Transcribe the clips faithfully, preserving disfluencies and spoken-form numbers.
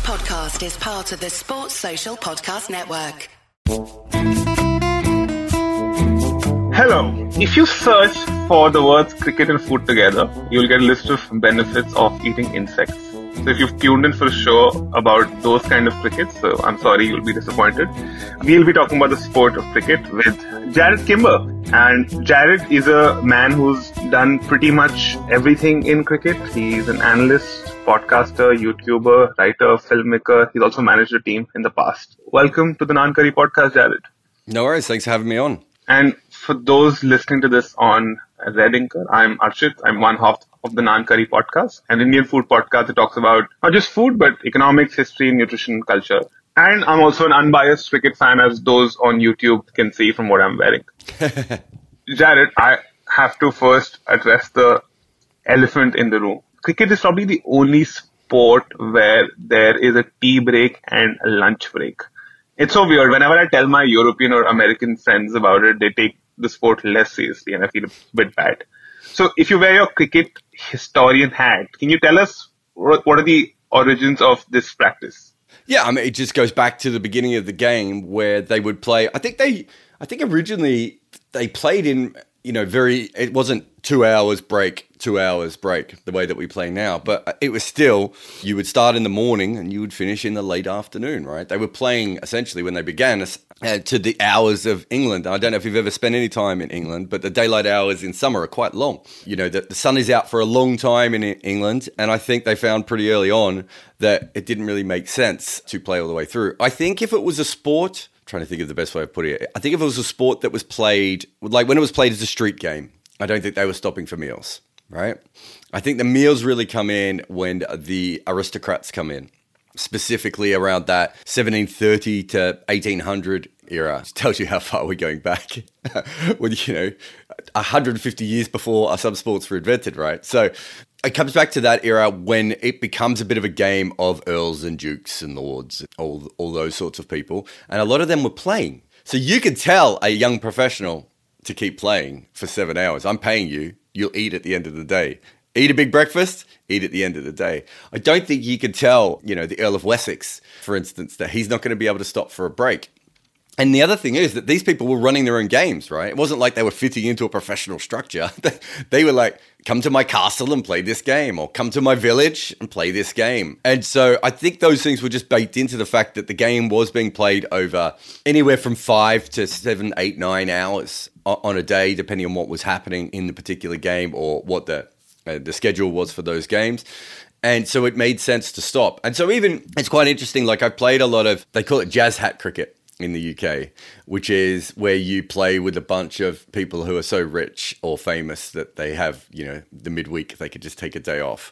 podcast is part of the Sports Social Podcast Network. Hello. If you search for the words cricket and food together, you'll get a list of benefits of eating insects. So if you've tuned in for a show about those kind of crickets, so I'm sorry, you'll be disappointed. We'll be talking about the sport of cricket with Jarrod Kimber. And Jarrod is a man who's done pretty much everything in cricket. He's an analyst, podcaster, YouTuber, writer, filmmaker. He's also managed a team in the past. Welcome to the Naan Curry podcast, Jarrod. No worries. Thanks for having me on. And for those listening to this on Red Anchor, I'm Arshit. I'm one half of the Naan Curry podcast, an Indian food podcast that talks about not just food, but economics, history, nutrition, culture. And I'm also an unbiased cricket fan, as those on YouTube can see from what I'm wearing. Jarrod, I have to first address the elephant in the room. Cricket is probably the only sport where there is a tea break and a lunch break. It's so weird. Whenever I tell my European or American friends about it, they take the sport less seriously and I feel a bit bad. So if you wear your cricket historian hat, can you tell us what are the origins of this practice? Yeah, I mean, it just goes back to the beginning of the game where they would play. I think they, I think originally they played in, you know, very, it wasn't two hours break, two hours break, the way that we play now. But it was still, you would start in the morning and you would finish in the late afternoon, right? They were playing essentially when they began uh, to the hours of England. I don't know if you've ever spent any time in England, but the daylight hours in summer are quite long. You know, the, the sun is out for a long time in England. And I think they found pretty early on that it didn't really make sense to play all the way through. I think if it was a sport, I'm trying to think of the best way of putting it, I think if it was a sport that was played, like when it was played as a street game, I don't think they were stopping for meals, right? I think the meals really come in when the aristocrats come in, specifically around that seventeen thirty to eighteen hundred era. It tells you how far we're going back with, you know, one hundred fifty years before some sports were invented, right? So it comes back to that era when it becomes a bit of a game of earls and dukes and lords, all, all those sorts of people. And a lot of them were playing. So you could tell a young professional to keep playing for seven hours. I'm paying you. You'll eat at the end of the day. Eat a big breakfast, eat at the end of the day. I don't think you could tell, you know, the Earl of Wessex, for instance, that he's not going to be able to stop for a break. And the other thing is that these people were running their own games, right? It wasn't like they were fitting into a professional structure. They were like, come to my castle and play this game, or come to my village and play this game. And so I think those things were just baked into the fact that the game was being played over anywhere from five to seven, eight, nine hours on a day, depending on what was happening in the particular game or what the uh, the schedule was for those games. And so it made sense to stop. And so even, it's quite interesting, like I played a lot of, they call it jazz hat cricket in the U K, which is where you play with a bunch of people who are so rich or famous that they have, you know, the midweek, they could just take a day off.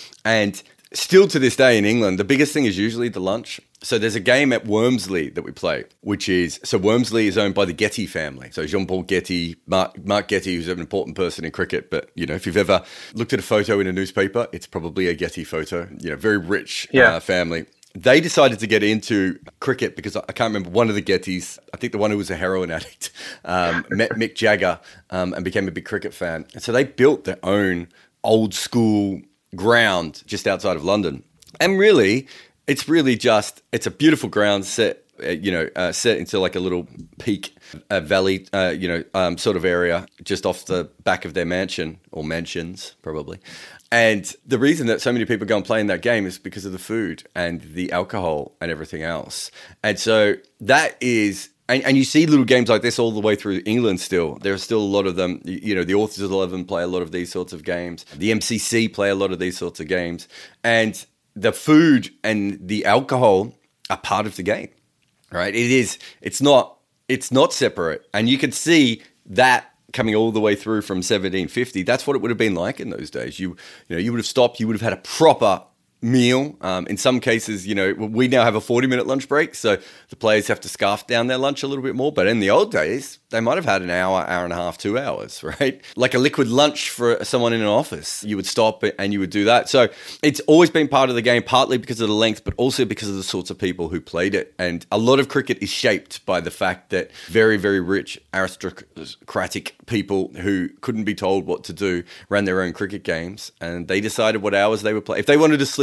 And still to this day in England, the biggest thing is usually the lunch. So there's a game at Wormsley that we play, which is, so Wormsley is owned by the Getty family. So Jean-Paul Getty, Mark, Mark Getty, who's an important person in cricket. But, you know, if you've ever looked at a photo in a newspaper, it's probably a Getty photo, you know, very rich yeah. uh, family. They decided to get into cricket because I can't remember one of the Gettys, I think the one who was a heroin addict, um, met Mick Jagger um, and became a big cricket fan. And so they built their own old school ground just outside of London. And really, it's really just, it's a beautiful ground set, uh, you know, uh, set into like a little peak uh, valley, uh, you know, um, sort of area just off the back of their mansion, or mansions probably. And the reason that so many people go and play in that game is because of the food and the alcohol and everything else. And so that is, and, and you see little games like this all the way through England still. There are still a lot of them. You know, the Authors of Eleven play a lot of these sorts of games. The M C C play a lot of these sorts of games. And the food and the alcohol are part of the game, right? It is, it's not, it's not separate. And you can see that coming all the way through from seventeen fifty, that's what it would have been like in those days. You, you know, you would have stopped, you would have had a proper meal. Um, in some cases, you know, we now have a forty minute lunch break, so the players have to scarf down their lunch a little bit more. But in the old days, they might have had an hour, hour and a half, two hours, right? Like a liquid lunch for someone in an office. You would stop and you would do that. So it's always been part of the game, partly because of the length, but also because of the sorts of people who played it. And a lot of cricket is shaped by the fact that very, very rich aristocratic people who couldn't be told what to do ran their own cricket games, and they decided what hours they would play. If they wanted to sleep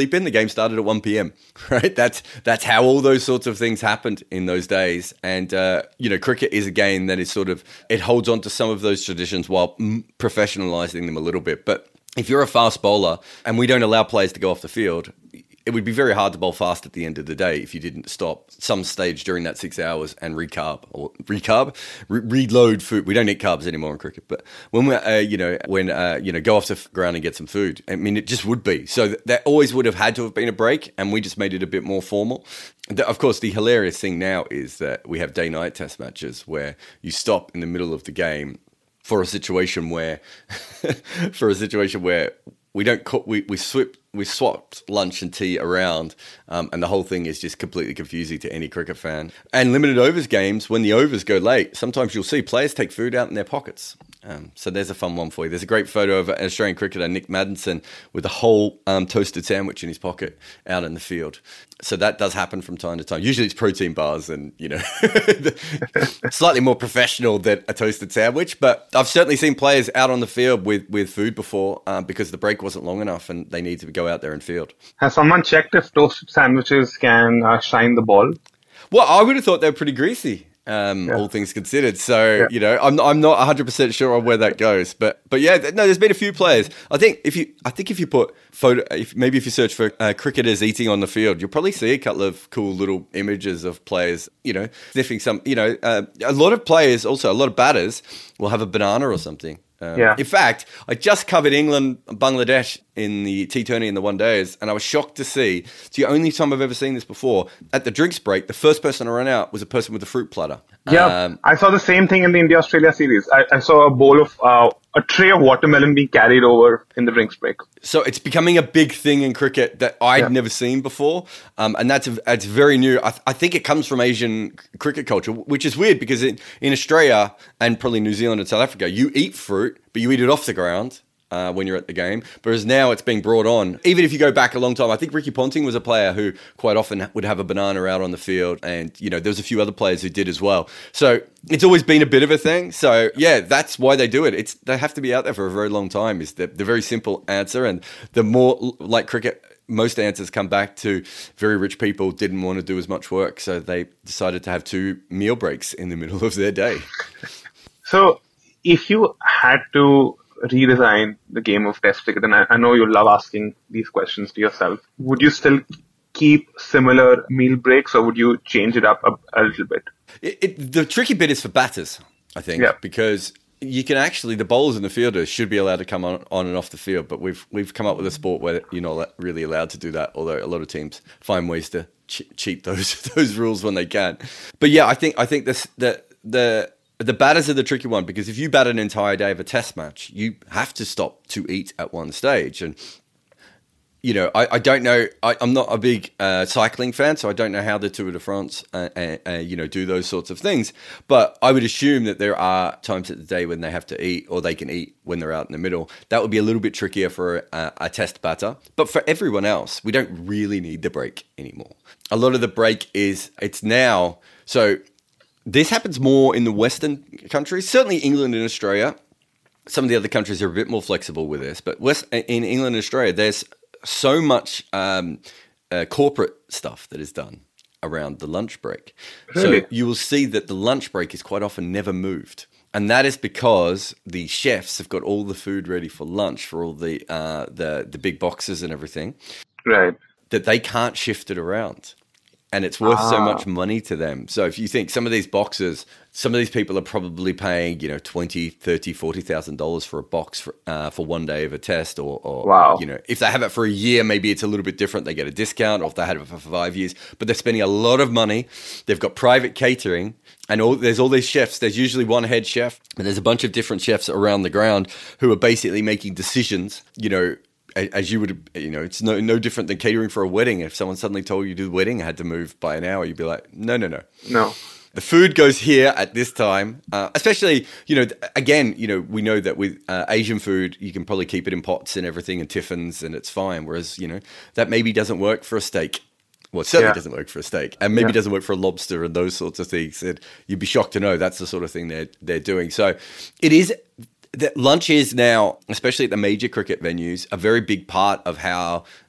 sleep in, the game started at one p.m., right? That's that's how all those sorts of things happened in those days. And, uh, you know, cricket is a game that is sort of, it holds on to some of those traditions while professionalizing them a little bit. But if you're a fast bowler and we don't allow players to go off the field, it would be very hard to bowl fast at the end of the day if you didn't stop some stage during that six hours and recarb or recarb, re- reload food. We don't eat carbs anymore in cricket, but when we, uh, you know, when uh, you know, go off the ground and get some food. I mean, it just would be. So th- that always would have had to have been a break, and we just made it a bit more formal. The, of course, the hilarious thing now is that we have day-night test matches where you stop in the middle of the game for a situation where, for a situation where. We don't cook, we we swip, we swapped lunch and tea around, um, and the whole thing is just completely confusing to any cricket fan. And limited overs games, when the overs go late, sometimes you'll see players take food out in their pockets. Um, so there's a fun one for you. There's a great photo of an Australian cricketer, Nick Maddinson, with a whole um, toasted sandwich in his pocket out in the field. So that does happen from time to time. Usually it's protein bars and, you know, slightly more professional than a toasted sandwich. But I've certainly seen players out on the field with, with food before um, because the break wasn't long enough and they need to go out there and field. Has someone checked if toasted sandwiches can uh, shine the ball? Well, I would have thought they were pretty greasy. Um, yeah. All things considered. So, yeah. you know, I'm I'm not one hundred percent sure on where that goes. But but yeah, no, there's been a few players. I think if you I think if you put photo, if, maybe if you search for uh, cricketers eating on the field, you'll probably see a couple of cool little images of players, you know, sniffing some, you know, uh, a lot of players, also a lot of batters will have a banana or something. Um, yeah. In fact, I just covered England, Bangladesh in the T twenty and the one days, and I was shocked to see, it's the only time I've ever seen this before, at the drinks break, the first person to run out was a person with a fruit platter. Yeah, um, I saw the same thing in the India-Australia series. I, I saw a bowl of, uh, a tray of watermelon being carried over in the drinks break. So it's becoming a big thing in cricket that I'd yeah. never seen before, um, and that's a, it's very new. I, th- I think it comes from Asian cricket culture, which is weird because in, in Australia and probably New Zealand and South Africa, you eat fruit, but you eat it off the ground. Uh, when you're at the game, whereas now it's being brought on. Even if you go back a long time, I think Ricky Ponting was a player who quite often would have a banana out on the field, and you know there was a few other players who did as well. So it's always been a bit of a thing. So yeah, that's why they do it. It's they have to be out there for a very long time. Is the the very simple answer, and the more like cricket. Most answers come back to very rich people didn't want to do as much work, so they decided to have two meal breaks in the middle of their day. So if you had to redesign the game of Test cricket, and I, I know you love asking these questions to yourself, would you still keep similar meal breaks or would you change it up a, a little bit? It, it, the tricky bit is for batters, I think, yeah. because you can actually, the bowlers and the fielders should be allowed to come on, on and off the field, but we've we've come up with a sport where you're not really allowed to do that, although a lot of teams find ways to che- cheat those those rules when they can. But yeah, I think I think this the the The batters are the tricky one because if you bat an entire day of a test match, you have to stop to eat at one stage. And, you know, I, I don't know, I, I'm not a big uh, cycling fan, so I don't know how the Tour de France, uh, uh, uh, you know, do those sorts of things. But I would assume that there are times at the day when they have to eat or they can eat when they're out in the middle. That would be a little bit trickier for a, a test batter. But for everyone else, we don't really need the break anymore. A lot of the break is, it's now, so... This happens more in the Western countries, certainly England and Australia. Some of the other countries are a bit more flexible with this, but West, in England and Australia, there's so much um, uh, corporate stuff that is done around the lunch break. Really? So you will see that the lunch break is quite often never moved. And that is because the chefs have got all the food ready for lunch for all the uh, the, the big boxes and everything. Right. That they can't shift it around. And it's worth ah. so much money to them. So if you think some of these boxes, some of these people are probably paying, you know, twenty, thirty, forty thousand dollars for a box for, uh, for one day of a test, or, or wow. you know, if they have it for a year, maybe it's a little bit different. They get a discount, or if they had it for five years. But they're spending a lot of money. They've got private catering, and all, there's all these chefs. There's usually one head chef, and there's a bunch of different chefs around the ground who are basically making decisions, you know, as you would, you know, it's no no different than catering for a wedding. If someone suddenly told you the wedding had to move by an hour, you'd be like, no, no, no. No. The food goes here at this time, uh, especially, you know, again, you know, we know that with uh, Asian food, you can probably keep it in pots and everything and tiffins and it's fine. Whereas, you know, that maybe doesn't work for a steak. Well, it certainly yeah. doesn't work for a steak, and maybe yeah. doesn't work for a lobster and those sorts of things. And you'd be shocked to know that's the sort of thing they're, they're doing. So it is... That lunch is now, especially at the major cricket venues, a very big part of how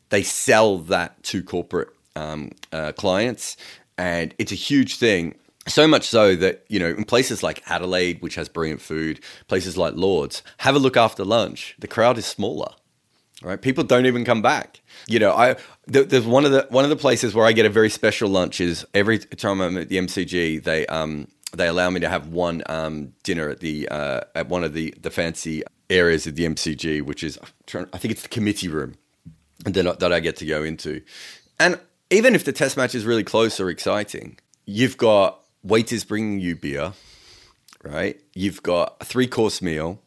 they sell that to corporate um, uh, clients, and it's a huge thing. So much so that, you know, in places like Adelaide, which has brilliant food, places like Lords, have a look after lunch. The crowd is smaller, right? People don't even come back. You know, I there's one of the one of the places where I get a very special lunch is every time I'm at the M C G, they um they allow me to have one um dinner at the uh, at one of the the fancy areas of the M C G, which is I think it's the committee room, and then that I get to go into. And even if the test match is really close or exciting, you've got waiters bringing you beer, right? You've got a three-course meal.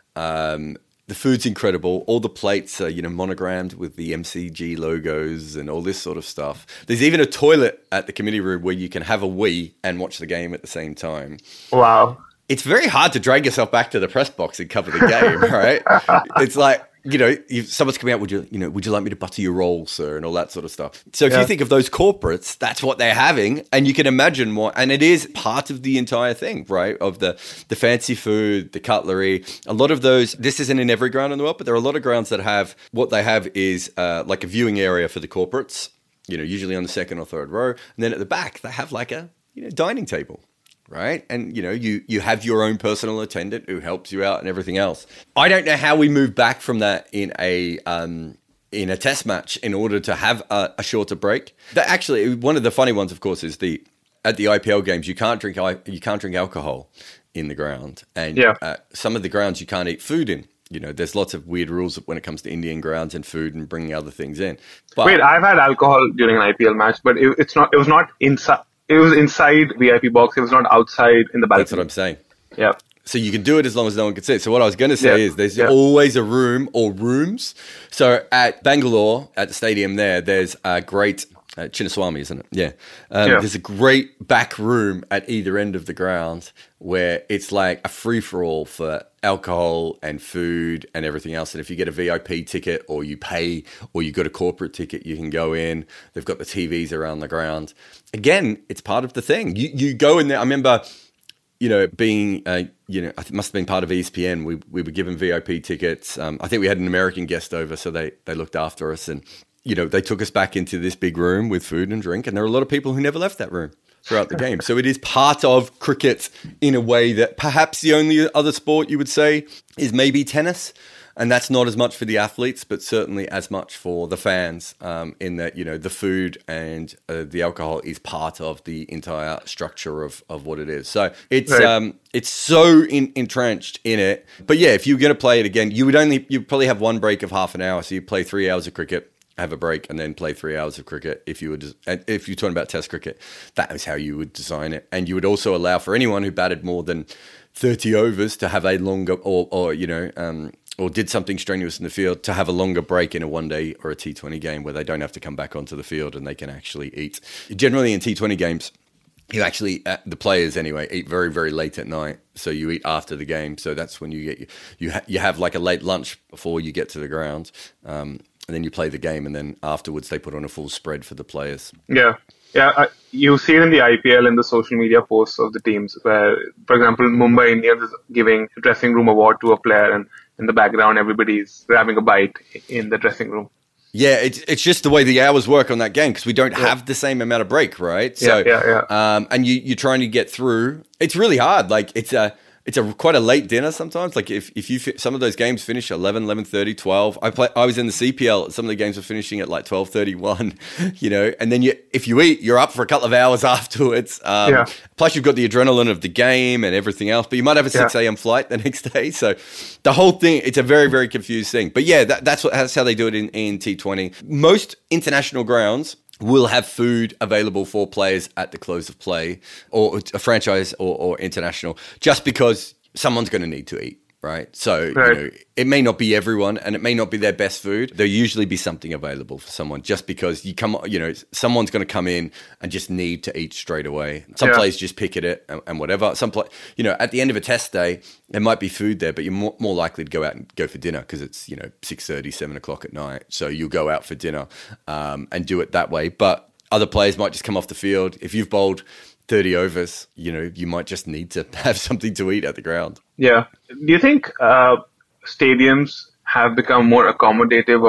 Um, the food's incredible. All the plates are, you know, monogrammed with the M C G logos and all this sort of stuff. There's even a toilet at the committee room where you can have a wee and watch the game at the same time. Wow. It's very hard to drag yourself back to the press box and cover the game, right? It's like, you know, if someone's coming out, would you, you know, would you like me to butter your roll, sir, and all that sort of stuff. So if yeah. you think of those corporates, that's what they're having, and you can imagine what, and it is part of the entire thing, right? Of the the fancy food, the cutlery, a lot of those. This isn't in every ground in the world, but there are a lot of grounds that have what they have is uh, like a viewing area for the corporates. You know, usually on the second or third row, and then at the back they have like a you know dining table. Right. And, you know, you, you have your own personal attendant who helps you out and everything else. I don't know how we move back from that in a um, in a test match in order to have a, a shorter break. That actually, one of the funny ones, of course, is the at the I P L games, you can't drink you can't drink alcohol in the ground. And yeah. uh, some of the grounds you can't eat food in. You know, there's lots of weird rules when it comes to Indian grounds and food and bringing other things in. But, Wait, I've had alcohol during an I P L match, but it, it's not. It was not inside. It was inside V I P box. It was not outside in the balcony. That's what I'm saying. Yeah. So you can do it as long as no one can see it. So what I was going to say yeah. is there's yeah. always a room or rooms. So at Bangalore, at the stadium there, there's a great uh, Chinnaswamy, isn't it? Yeah. Um, yeah. There's a great back room at either end of the ground where it's like a free-for-all for alcohol and food and everything else. And if you get a V I P ticket or you pay or you got a corporate ticket, you can go in. They've got the T Vs around the ground. Again, it's part of the thing. You you go in there. I remember, you know, being, uh, you know, it must have been part of E S P N. We we were given V I P tickets. Um, I think we had an American guest over, so they, they looked after us. And, you know, they took us back into this big room with food and drink. And there are a lot of people who never left that room throughout the game. So it is part of cricket in a way that perhaps the only other sport you would say is maybe tennis. And that's not as much for the athletes, but certainly as much for the fans um, in that, you know, the food and uh, the alcohol is part of the entire structure of, of what it is. So it's right. um, it's so in, entrenched in it. But yeah, if you're going to play it again, you would only, you probably have one break of half an hour. So you play three hours of cricket, have a break, and then play three hours of cricket. If you were, des- if you're talking about Test cricket, that is how you would design it. And you would also allow for anyone who batted more than thirty overs to have a longer, or, or you know, um, or did something strenuous in the field to have a longer break in a one-day or a T twenty game where they don't have to come back onto the field and they can actually eat. Generally in T twenty games, you actually, uh, the players anyway, eat very, very late at night. So you eat after the game. So that's when you get, you, ha- you have like a late lunch before you get to the ground. Um, and then you play the game, and then afterwards they put on a full spread for the players. Yeah. Yeah, uh, you see it in the I P L in the social media posts of the teams where, for example, Mumbai Indians is giving a dressing room award to a player, and in the background, everybody's grabbing a bite in the dressing room. Yeah, it's it's just the way the hours work on that game because we don't yeah. have the same amount of break, right? So, yeah, yeah, yeah. Um, and you you're trying to get through. It's really hard. Like it's a it's a quite a late dinner sometimes. Like if if you fi- some of those games finish at eleven, eleven thirty, twelve. I play. I was in the C P L. Some of the games were finishing at like twelve thirty-one. You know, and then you if you eat, you're up for a couple of hours afterwards. Um, yeah. Plus, you've got the adrenaline of the game and everything else. But you might have a six a.m. flight the next day. So the whole thing, it's a very very confused thing. But yeah, that, that's what that's how they do it in, in T twenty. Most international grounds will have food available for players at the close of play, or a franchise or, or international, just because someone's going to need to eat, right? So right. You know, it may not be everyone, and it may not be their best food. There'll usually be something available for someone, just because you come, you know, someone's going to come in and just need to eat straight away. Some yeah. players just pick at it and, and whatever. Some play, you know, at the end of a test day, there might be food there, but you're more, more likely to go out and go for dinner because it's, you know, six thirty, seven o'clock at night. So you'll go out for dinner um, and do it that way. But other players might just come off the field. If you've bowled thirty overs, you know, you might just need to have something to eat at the ground. Yeah. Do you think uh, stadiums have become more accommodative of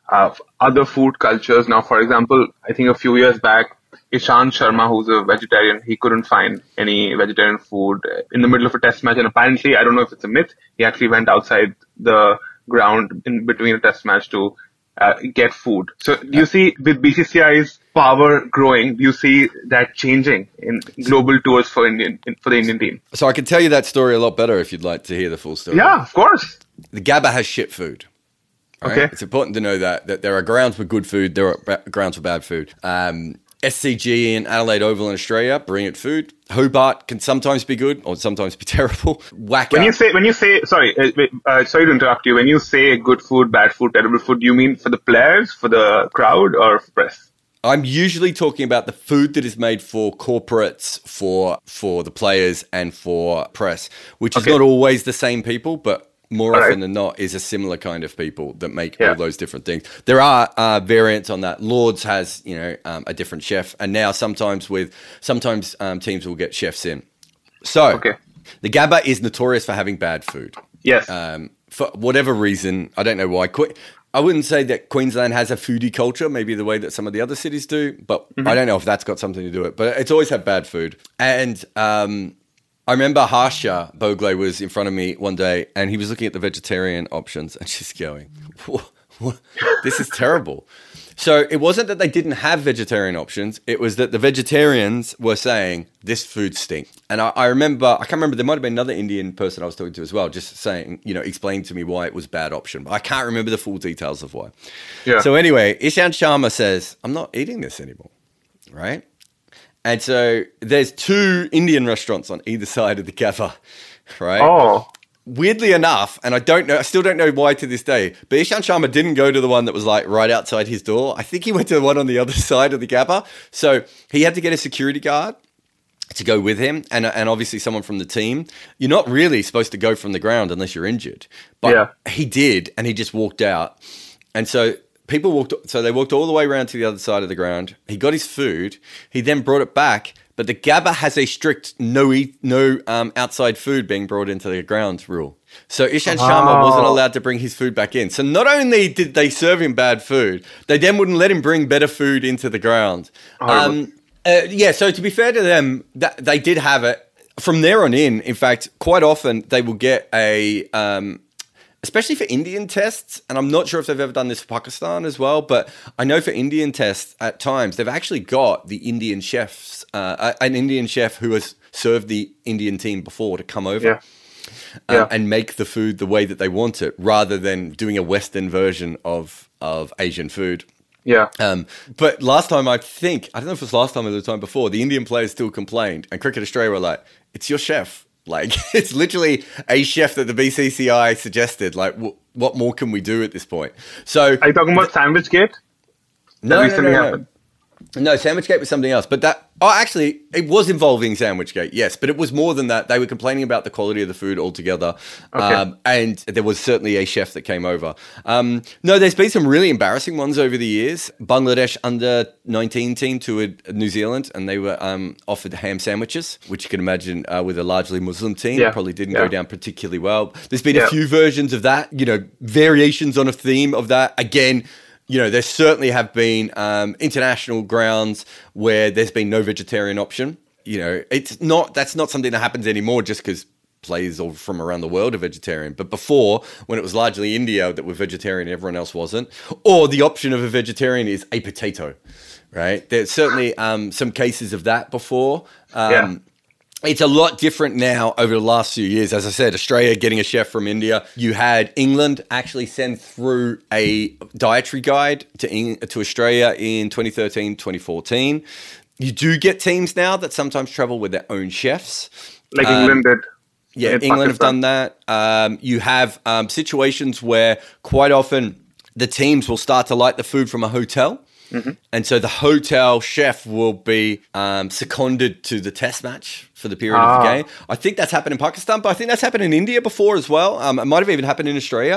uh, other food cultures. Now, for example, I think a few years back, Ishant Sharma, who's a vegetarian, he couldn't find any vegetarian food in the middle of a test match. And apparently, I don't know if it's a myth, he actually went outside the ground in between a test match to uh, get food. So do you see with B C C I's power growing, do you see that changing in global tours for Indian for the Indian team? So I can tell you that story a lot better if you'd like to hear the full story. Yeah, of course. The Gabba has shit food. Right? Okay. It's important to know that, that there are grounds for good food, there are ba- grounds for bad food. Um, S C G in Adelaide Oval in Australia, brilliant food. Hobart can sometimes be good or sometimes be terrible. Whack When up. you say, when you say, sorry, uh, wait, uh, sorry to interrupt you. When you say good food, bad food, terrible food, do you mean for the players, for the crowd, or for press? I'm usually talking about the food that is made for corporates, for for the players, and for press, which is Okay. not always the same people, but more All often right. than not is a similar kind of people that make Yeah. all those different things. There are uh, variants on that. Lords has, you know, um, a different chef, and now sometimes with sometimes um, teams will get chefs in. So Okay. the Gabba is notorious for having bad food. Yes. Um, for whatever reason, I don't know why. Que- I wouldn't say that Queensland has a foodie culture, maybe the way that some of the other cities do, but Mm-hmm. I don't know if that's got something to do with it. But it's always had bad food. And um, I remember Harsha Bogle was in front of me one day and he was looking at the vegetarian options and she's going, "What? What? This is terrible." So it wasn't that they didn't have vegetarian options. It was that the vegetarians were saying, this food stinks. And I, I remember, I can't remember, there might have been another Indian person I was talking to as well, just saying, you know, explaining to me why it was a bad option. But I can't remember the full details of why. Yeah. So anyway, Ishant Sharma says, I'm not eating this anymore, right? And so there's two Indian restaurants on either side of the Gabba, right? Oh. Weirdly enough, and I don't know, I still don't know why to this day, but Ishant Sharma didn't go to the one that was like right outside his door. I think he went to the one on the other side of the Gabba. So he had to get a security guard to go with him, and and obviously someone from the team. You're not really supposed to go from the ground unless you're injured, but Yeah. he did, and he just walked out. And so people walked, so they walked all the way around to the other side of the ground. He got his food. He then brought it back. But the Gabba has a strict no eat, no um, outside food being brought into the ground rule. So Ishant Sharma wasn't allowed to bring his food back in. So not only did they serve him bad food, they then wouldn't let him bring better food into the ground. Um, uh, yeah, so to be fair to them, that, they did have it. From there on in, in fact, quite often they will get a... Um, especially for Indian tests, and I'm not sure if they've ever done this for Pakistan as well, but I know for Indian tests at times, they've actually got the Indian chefs, uh, an Indian chef who has served the Indian team before to come over Yeah. um, Yeah. and make the food the way that they want it, rather than doing a Western version of, of Asian food. Yeah. Um, but last time, I think, I don't know if it was last time or the time before, the Indian players still complained, and Cricket Australia were like, it's your chef. Like, it's literally a chef that the B C C I suggested. Like, w- what more can we do at this point? So, Are you talking about Sandwich Gate? no, no, recently no, no. happened? No, Sandwichgate was something else. But that, oh, actually, it was involving Sandwichgate, yes. But it was more than that. They were complaining about the quality of the food altogether. Okay. Um, and there was certainly a chef that came over. Um, no, there's been some really embarrassing ones over the years. Bangladesh under nineteen team toured New Zealand, and they were um, offered ham sandwiches, which you can imagine uh, with a largely Muslim team. Yeah. Probably didn't Yeah. go down particularly well. There's been Yeah. a few versions of that, you know, variations on a theme of that. Again, you know, there certainly have been um, international grounds where there's been no vegetarian option. You know, it's not, that's not something that happens anymore just because players all from around the world are vegetarian. But before, when it was largely India that were vegetarian, everyone else wasn't. Or the option of a vegetarian is a potato, right? There's certainly um, some cases of that before. Um, Yeah. It's a lot different now over the last few years. As I said, Australia getting a chef from India. You had England actually send through a dietary guide to Eng- to Australia in twenty thirteen, twenty fourteen. You do get teams now that sometimes travel with their own chefs. Like Um, England did. Yeah, in England have Pakistan. done that. Um, you have um, situations where quite often the teams will start to like the food from a hotel. Mm-hmm. And so the hotel chef will be um, seconded to the test match for the period Ah. of the game. I think that's happened in Pakistan, but I think that's happened in India before as well. Um, it might have even happened in Australia.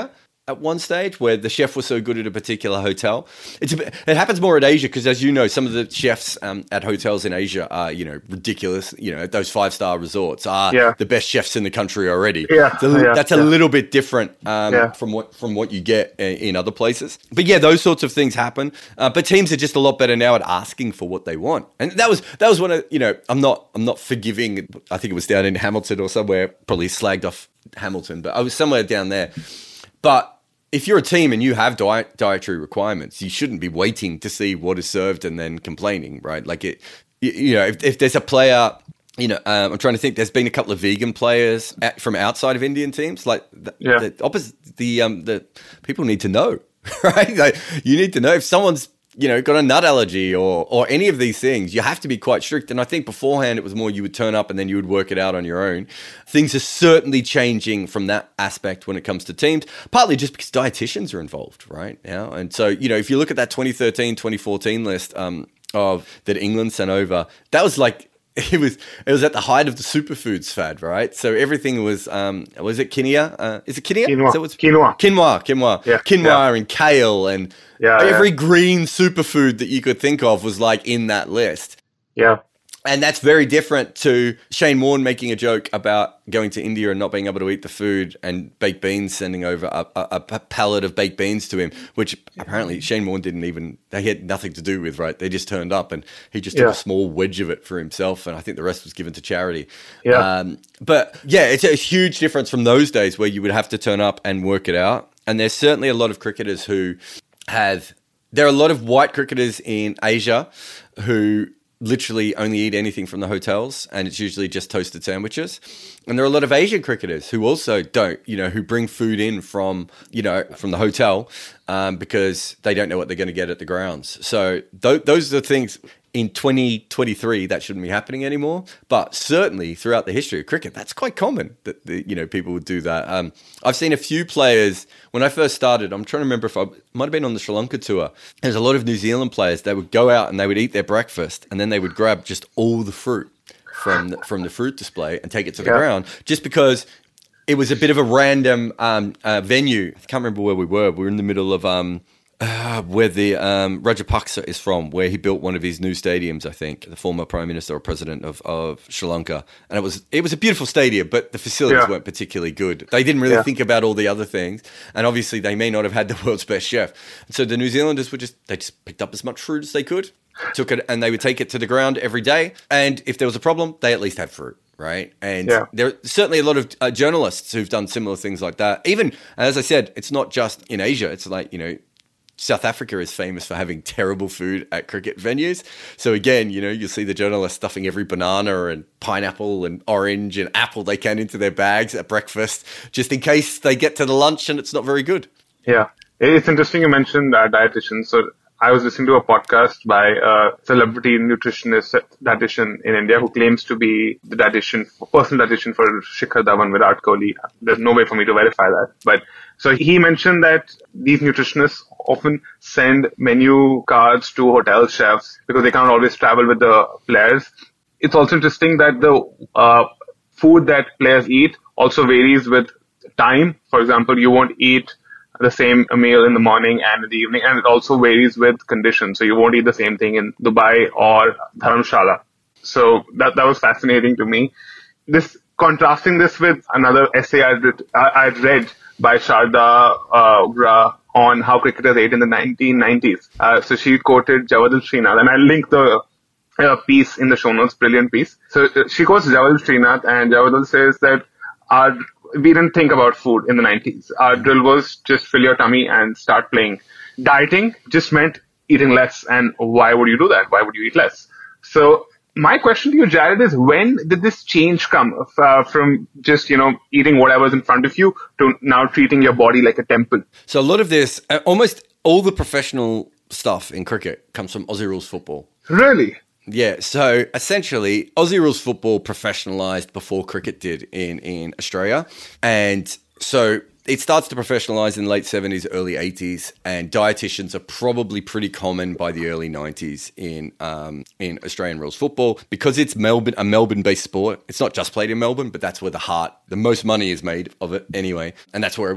at one stage where the chef was so good at a particular hotel. It's a bit, it happens more in Asia because, as you know, some of the chefs um, at hotels in Asia are, you know, ridiculous. You know, those five-star resorts are yeah. the best chefs in the country already. Yeah, so yeah that's a yeah. little bit different um, yeah. from what from what you get in, in other places. But yeah, those sorts of things happen. Uh, but teams are just a lot better now at asking for what they want, and that was that was one of you know I'm not I'm not forgiving. I think it was down in Hamilton or somewhere, probably slagged off Hamilton, but I was somewhere down there. But if you're a team and you have diet, dietary requirements, you shouldn't be waiting to see what is served and then complaining, right? Like it, you, you know, if, if there's a player, you know, um, I'm trying to think. There's been a couple of vegan players at, from outside of Indian teams. Like the, yeah. the opposite, the um, the people need to know, right? Like you need to know if someone's you know got a nut allergy or or any of these things. You have to be quite strict. And I think beforehand it was more you would turn up and then you would work it out on your own. Things are certainly changing from that aspect when it comes to teams, partly just because dietitians are involved right now. And so, you know, if you look at that twenty thirteen, twenty fourteen list um, of that England sent over, that was like, it was it was at the height of the superfoods fad, right? So everything was, um, was it quinoa? Uh, is it quinoa? Quinoa. Is that what's, quinoa. Quinoa. Quinoa. Yeah. Quinoa yeah. and kale and yeah, every yeah. green superfood that you could think of was like in that list. Yeah. And that's very different to Shane Warne making a joke about going to India and not being able to eat the food, and Baked Beans sending over a, a, a pallet of baked beans to him, which apparently Shane Warne didn't even, they had nothing to do with, right? They just turned up and he just took yeah. a small wedge of it for himself, and I think the rest was given to charity. Yeah. Um, but yeah, it's a huge difference from those days where you would have to turn up and work it out. And there's certainly a lot of cricketers who have, there are a lot of white cricketers in Asia who literally only eat anything from the hotels, and it's usually just toasted sandwiches. And there are a lot of Asian cricketers who also don't, you know, who bring food in from, you know, from the hotel um, because they don't know what they're going to get at the grounds. So th- those are the things. In twenty twenty-three, that shouldn't be happening anymore. But certainly throughout the history of cricket, that's quite common that the, you know people would do that. Um, I've seen a few players when I first started. I'm trying to remember if I might have been on the Sri Lanka tour. There's a lot of New Zealand players that would go out and they would eat their breakfast, and then they would grab just all the fruit from the, from the fruit display and take it to the yeah. ground, just because it was a bit of a random um, uh, venue. I can't remember where we were. We were in the middle of. Um, Uh, where the um, Rajapaksa is from, where he built one of his new stadiums, I think, the former prime minister or president of, of Sri Lanka. And it was it was a beautiful stadium, but the facilities yeah. weren't particularly good. They didn't really yeah. think about all the other things. And obviously they may not have had the world's best chef. And so the New Zealanders would just, they just picked up as much fruit as they could, took it, and they would take it to the ground every day. And if there was a problem, they at least had fruit. Right. And yeah. there are certainly a lot of uh, journalists who've done similar things like that. Even, as I said, it's not just in Asia. It's like, you know, South Africa is famous for having terrible food at cricket venues. So again, you know, you'll see the journalists stuffing every banana and pineapple and orange and apple they can into their bags at breakfast, just in case they get to the lunch and it's not very good. Yeah. It's interesting you mentioned uh, dietitians. So I was listening to a podcast by a celebrity nutritionist dietitian in India who claims to be the dietitian, personal dietitian for Shikhar Dhawan, Virat Kohli. There's no way for me to verify that. But so he mentioned that these nutritionists often send menu cards to hotel chefs because they can't always travel with the players. It's also interesting that the uh, food that players eat also varies with time. For example, you won't eat the same meal in the morning and in the evening, and it also varies with conditions. So you won't eat the same thing in Dubai or Dharamshala. So that that was fascinating to me. This contrasting this with another essay I read, I read by Sharda uh, Gra on how cricketers ate in the nineteen nineties. Uh, so she quoted Jawahirlal Srinath, and I'll link the uh, piece in the show notes, brilliant piece. So uh, she quotes Jawahirlal Srinath, and Jawahirlal says that our we didn't think about food in the nineties. Our drill was just fill your tummy and start playing. Dieting just meant eating less. And why would you do that? Why would you eat less? So my question to you, Jared, is when did this change come uh, from just, you know, eating whatever's in front of you to now treating your body like a temple? So a lot of this, uh, almost all the professional stuff in cricket comes from Aussie Rules football. Really? Yeah, so essentially, Aussie Rules football professionalised before cricket did in, in Australia. And so it starts to professionalise in the late seventies, early eighties, and dietitians are probably pretty common by the early nineties in um, in Australian rules football because it's Melbourne a Melbourne-based sport. It's not just played in Melbourne, but that's where the heart, the most money is made of it anyway. And that's where it was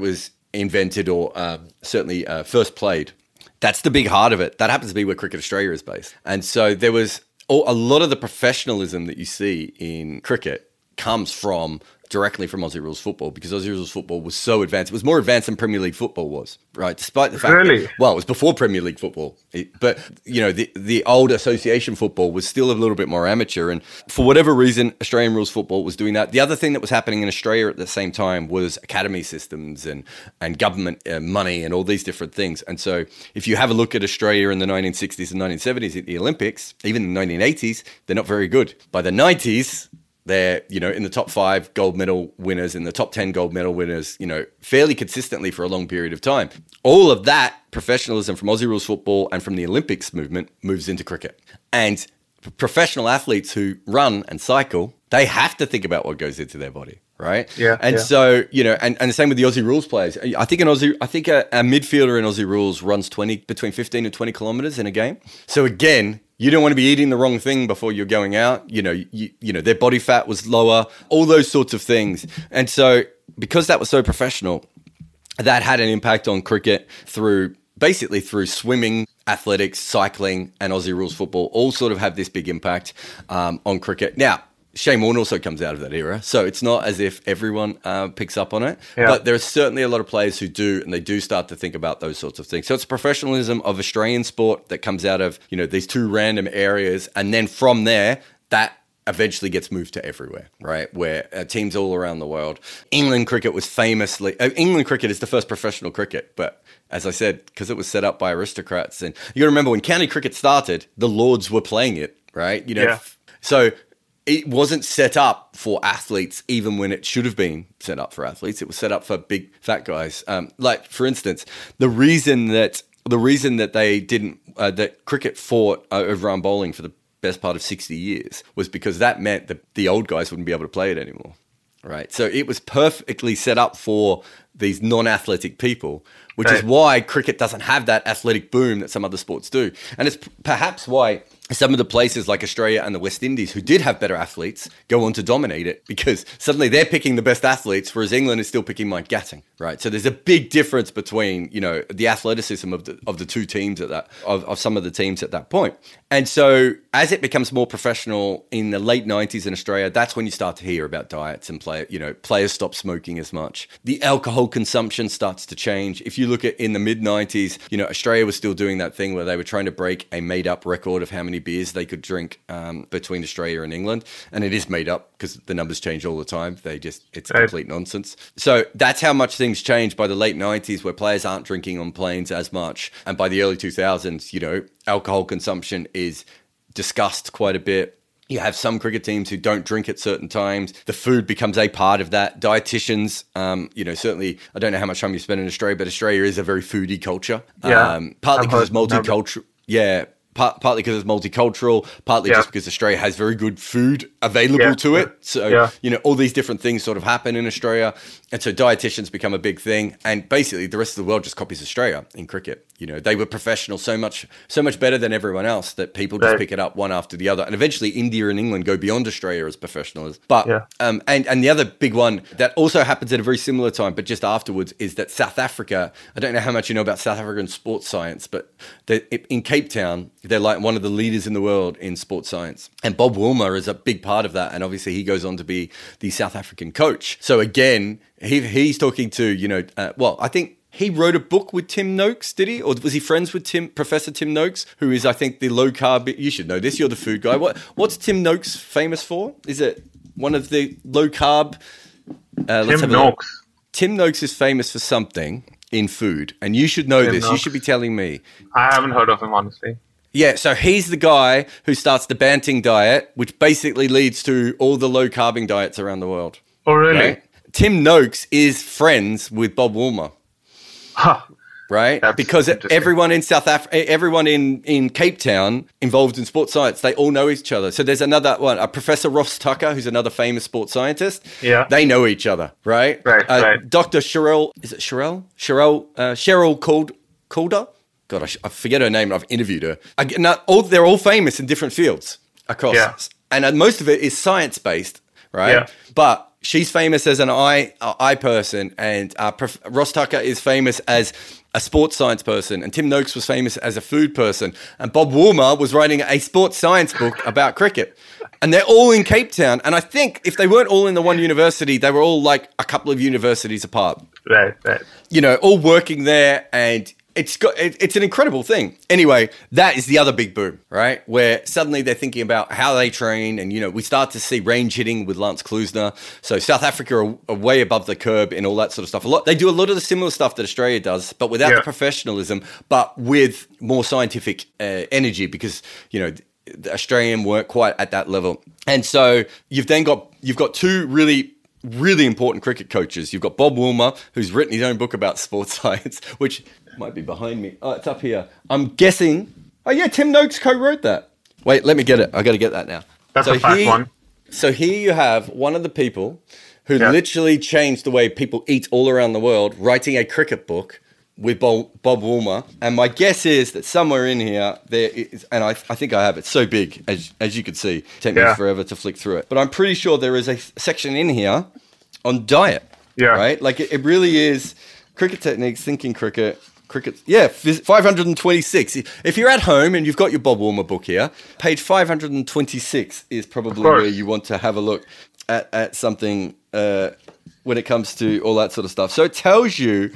invented or um, certainly uh, first played. That's the big heart of it. That happens to be where Cricket Australia is based. And so there was oh, a lot of the professionalism that you see in cricket comes from directly from Aussie Rules football, because Aussie Rules football was so advanced. It was more advanced than Premier League football was, right? Despite the fact really? that, well, it was before Premier League football. It, but, you know, the, the old association football was still a little bit more amateur. And for whatever reason, Australian Rules football was doing that. The other thing that was happening in Australia at the same time was academy systems and, and government uh, money and all these different things. And so if you have a look at Australia in the nineteen sixties and nineteen seventies at the Olympics, even in the nineteen eighties, they're not very good. By the nineties, they're, you know, in the top five gold medal winners, in the top ten gold medal winners, you know, fairly consistently for a long period of time. All of that professionalism from Aussie Rules football and from the Olympics movement moves into cricket. And professional athletes who run and cycle, they have to think about what goes into their body, right? Yeah. And yeah. so, you know, and, and the same with the Aussie Rules players. I think an Aussie, I think a, a midfielder in Aussie Rules runs twenty between fifteen and twenty kilometers in a game. So again, you don't want to be eating the wrong thing before you're going out. You know, you, you know, their body fat was lower, all those sorts of things. And so because that was so professional, that had an impact on cricket through basically through swimming, athletics, cycling, and Aussie Rules football all sort of have this big impact um, on cricket. Now, Shane Warne also comes out of that era, so it's not as if everyone uh, picks up on it, yeah. But there are certainly a lot of players who do, and they do start to think about those sorts of things. So it's professionalism of Australian sport that comes out of, you know, these two random areas, and then from there, that eventually gets moved to everywhere, right? Where uh, teams all around the world. England cricket was famously, uh, England cricket is the first professional cricket, but as I said, because it was set up by aristocrats, and you got to remember when county cricket started, the Lords were playing it, right? You know, yeah. So it wasn't set up for athletes, even when it should have been set up for athletes. It was set up for big fat guys. Um, like, for instance, the reason that the reason that they didn't uh, that cricket fought uh, overrun bowling for the best part of sixty years was because that meant that the old guys wouldn't be able to play it anymore, right? So it was perfectly set up for these non-athletic people, which right. is why cricket doesn't have that athletic boom that some other sports do. And it's p- perhaps why some of the places like Australia and the West Indies who did have better athletes go on to dominate it, because suddenly they're picking the best athletes, whereas England is still picking Mike Gatting, right? So there's a big difference between, you know, the athleticism of the of the two teams at that, of, of some of the teams at that point. And so as it becomes more professional in the late nineties in Australia, that's when you start to hear about diets and play, you know, players stop smoking as much. The alcohol consumption starts to change. If you look at in the mid nineties, you know, Australia was still doing that thing where they were trying to break a made up record of how many beers they could drink um, between Australia and England. And it is made up because the numbers change all the time. They just, it's right. complete nonsense. So that's how much things changed by the late nineties, where players aren't drinking on planes as much. And by the early two thousands, you know, alcohol consumption is discussed quite a bit. You have some cricket teams who don't drink at certain times. The food becomes a part of that. Dietitians, um, you know, certainly, I don't know how much time you spend in Australia, but Australia is a very foodie culture. Yeah, um, partly because it's multicultural. Yeah. Part, partly because it's multicultural, partly yeah. just because Australia has very good food available yeah. to it. So, yeah. you know, all these different things sort of happen in Australia. And so dietitians become a big thing. And basically the rest of the world just copies Australia in cricket. You know, they were professional so much, so much better than everyone else that people just right. pick it up one after the other. And eventually India and England go beyond Australia as professionals. But, yeah. um, and, and the other big one that also happens at a very similar time, but just afterwards, is that South Africa, I don't know how much you know about South African sports science, but in Cape Town, they're like one of the leaders in the world in sports science. And Bob Woolmer is a big part of that. And obviously he goes on to be the South African coach. So again, he he's talking to, you know, uh, well, I think he wrote a book with Tim Noakes, did he? Or was he friends with Tim, Professor Tim Noakes, who is, I think, the low carb, you should know this, you're the food guy. What What's Tim Noakes famous for? Is it one of the low carb? Uh, let's Tim have a Noakes. Look. Tim Noakes is famous for something in food, and you should know Tim this. Noakes. You should be telling me. I haven't heard of him, honestly. Yeah, so he's the guy who starts the Banting diet, which basically leads to all the low-carbing diets around the world. Oh, really? Right? Tim Noakes is friends with Bob Woolmer. Huh. Right? That's because everyone in South Africa, everyone in, in Cape Town involved in sports science, they all know each other. So there's another one, a Professor Ross Tucker, who's another famous sports scientist. Yeah. They know each other, right? Right, uh, right. Doctor Cheryl, is it Cheryl? Cheryl, uh, Cheryl Cald- Calder? God, I, sh- I forget her name. I've interviewed her. I, not, all, they're all famous in different fields across. Yeah. And uh, most of it is science-based, right? Yeah. But she's famous as an eye uh, eye person, and uh, Prof- Ross Tucker is famous as a sports science person, and Tim Noakes was famous as a food person, and Bob Woolmer was writing a sports science book about cricket. And they're all in Cape Town. And I think if they weren't all in the one university, they were all like a couple of universities apart. Right, right. You know, all working there, and it's got it, it's an incredible thing. Anyway, that is the other big boom, right? Where suddenly they're thinking about how they train, and you know, we start to see range hitting with Lance Klusener. So South Africa are, are way above the curb in all that sort of stuff. A lot they do a lot of the similar stuff that Australia does, but without yeah. the professionalism, but with more scientific uh, energy, because you know, the Australian weren't quite at that level. And so you've then got you've got two really really important cricket coaches. You've got Bob Woolmer, who's written his own book about sports science, which might be behind me. Oh, it's up here. I'm guessing. Oh yeah, Tim Noakes co-wrote that. Wait, let me get it. I got to get that now. That's so a fast here, one. So here you have one of the people who yeah. literally changed the way people eat all around the world, writing a cricket book with Bob, Bob Woolmer. And my guess is that somewhere in here, there is, and I, I think I have it so big, as as you could see, take me yeah. forever to flick through it. But I'm pretty sure there is a section in here on diet, yeah. right? Like it, it really is cricket techniques, thinking cricket, cricket. Yeah, five hundred twenty-six. If you're at home and you've got your Bob Woolmer book here, page five hundred twenty-six is probably where you want to have a look at, at something uh, when it comes to all that sort of stuff. So it tells you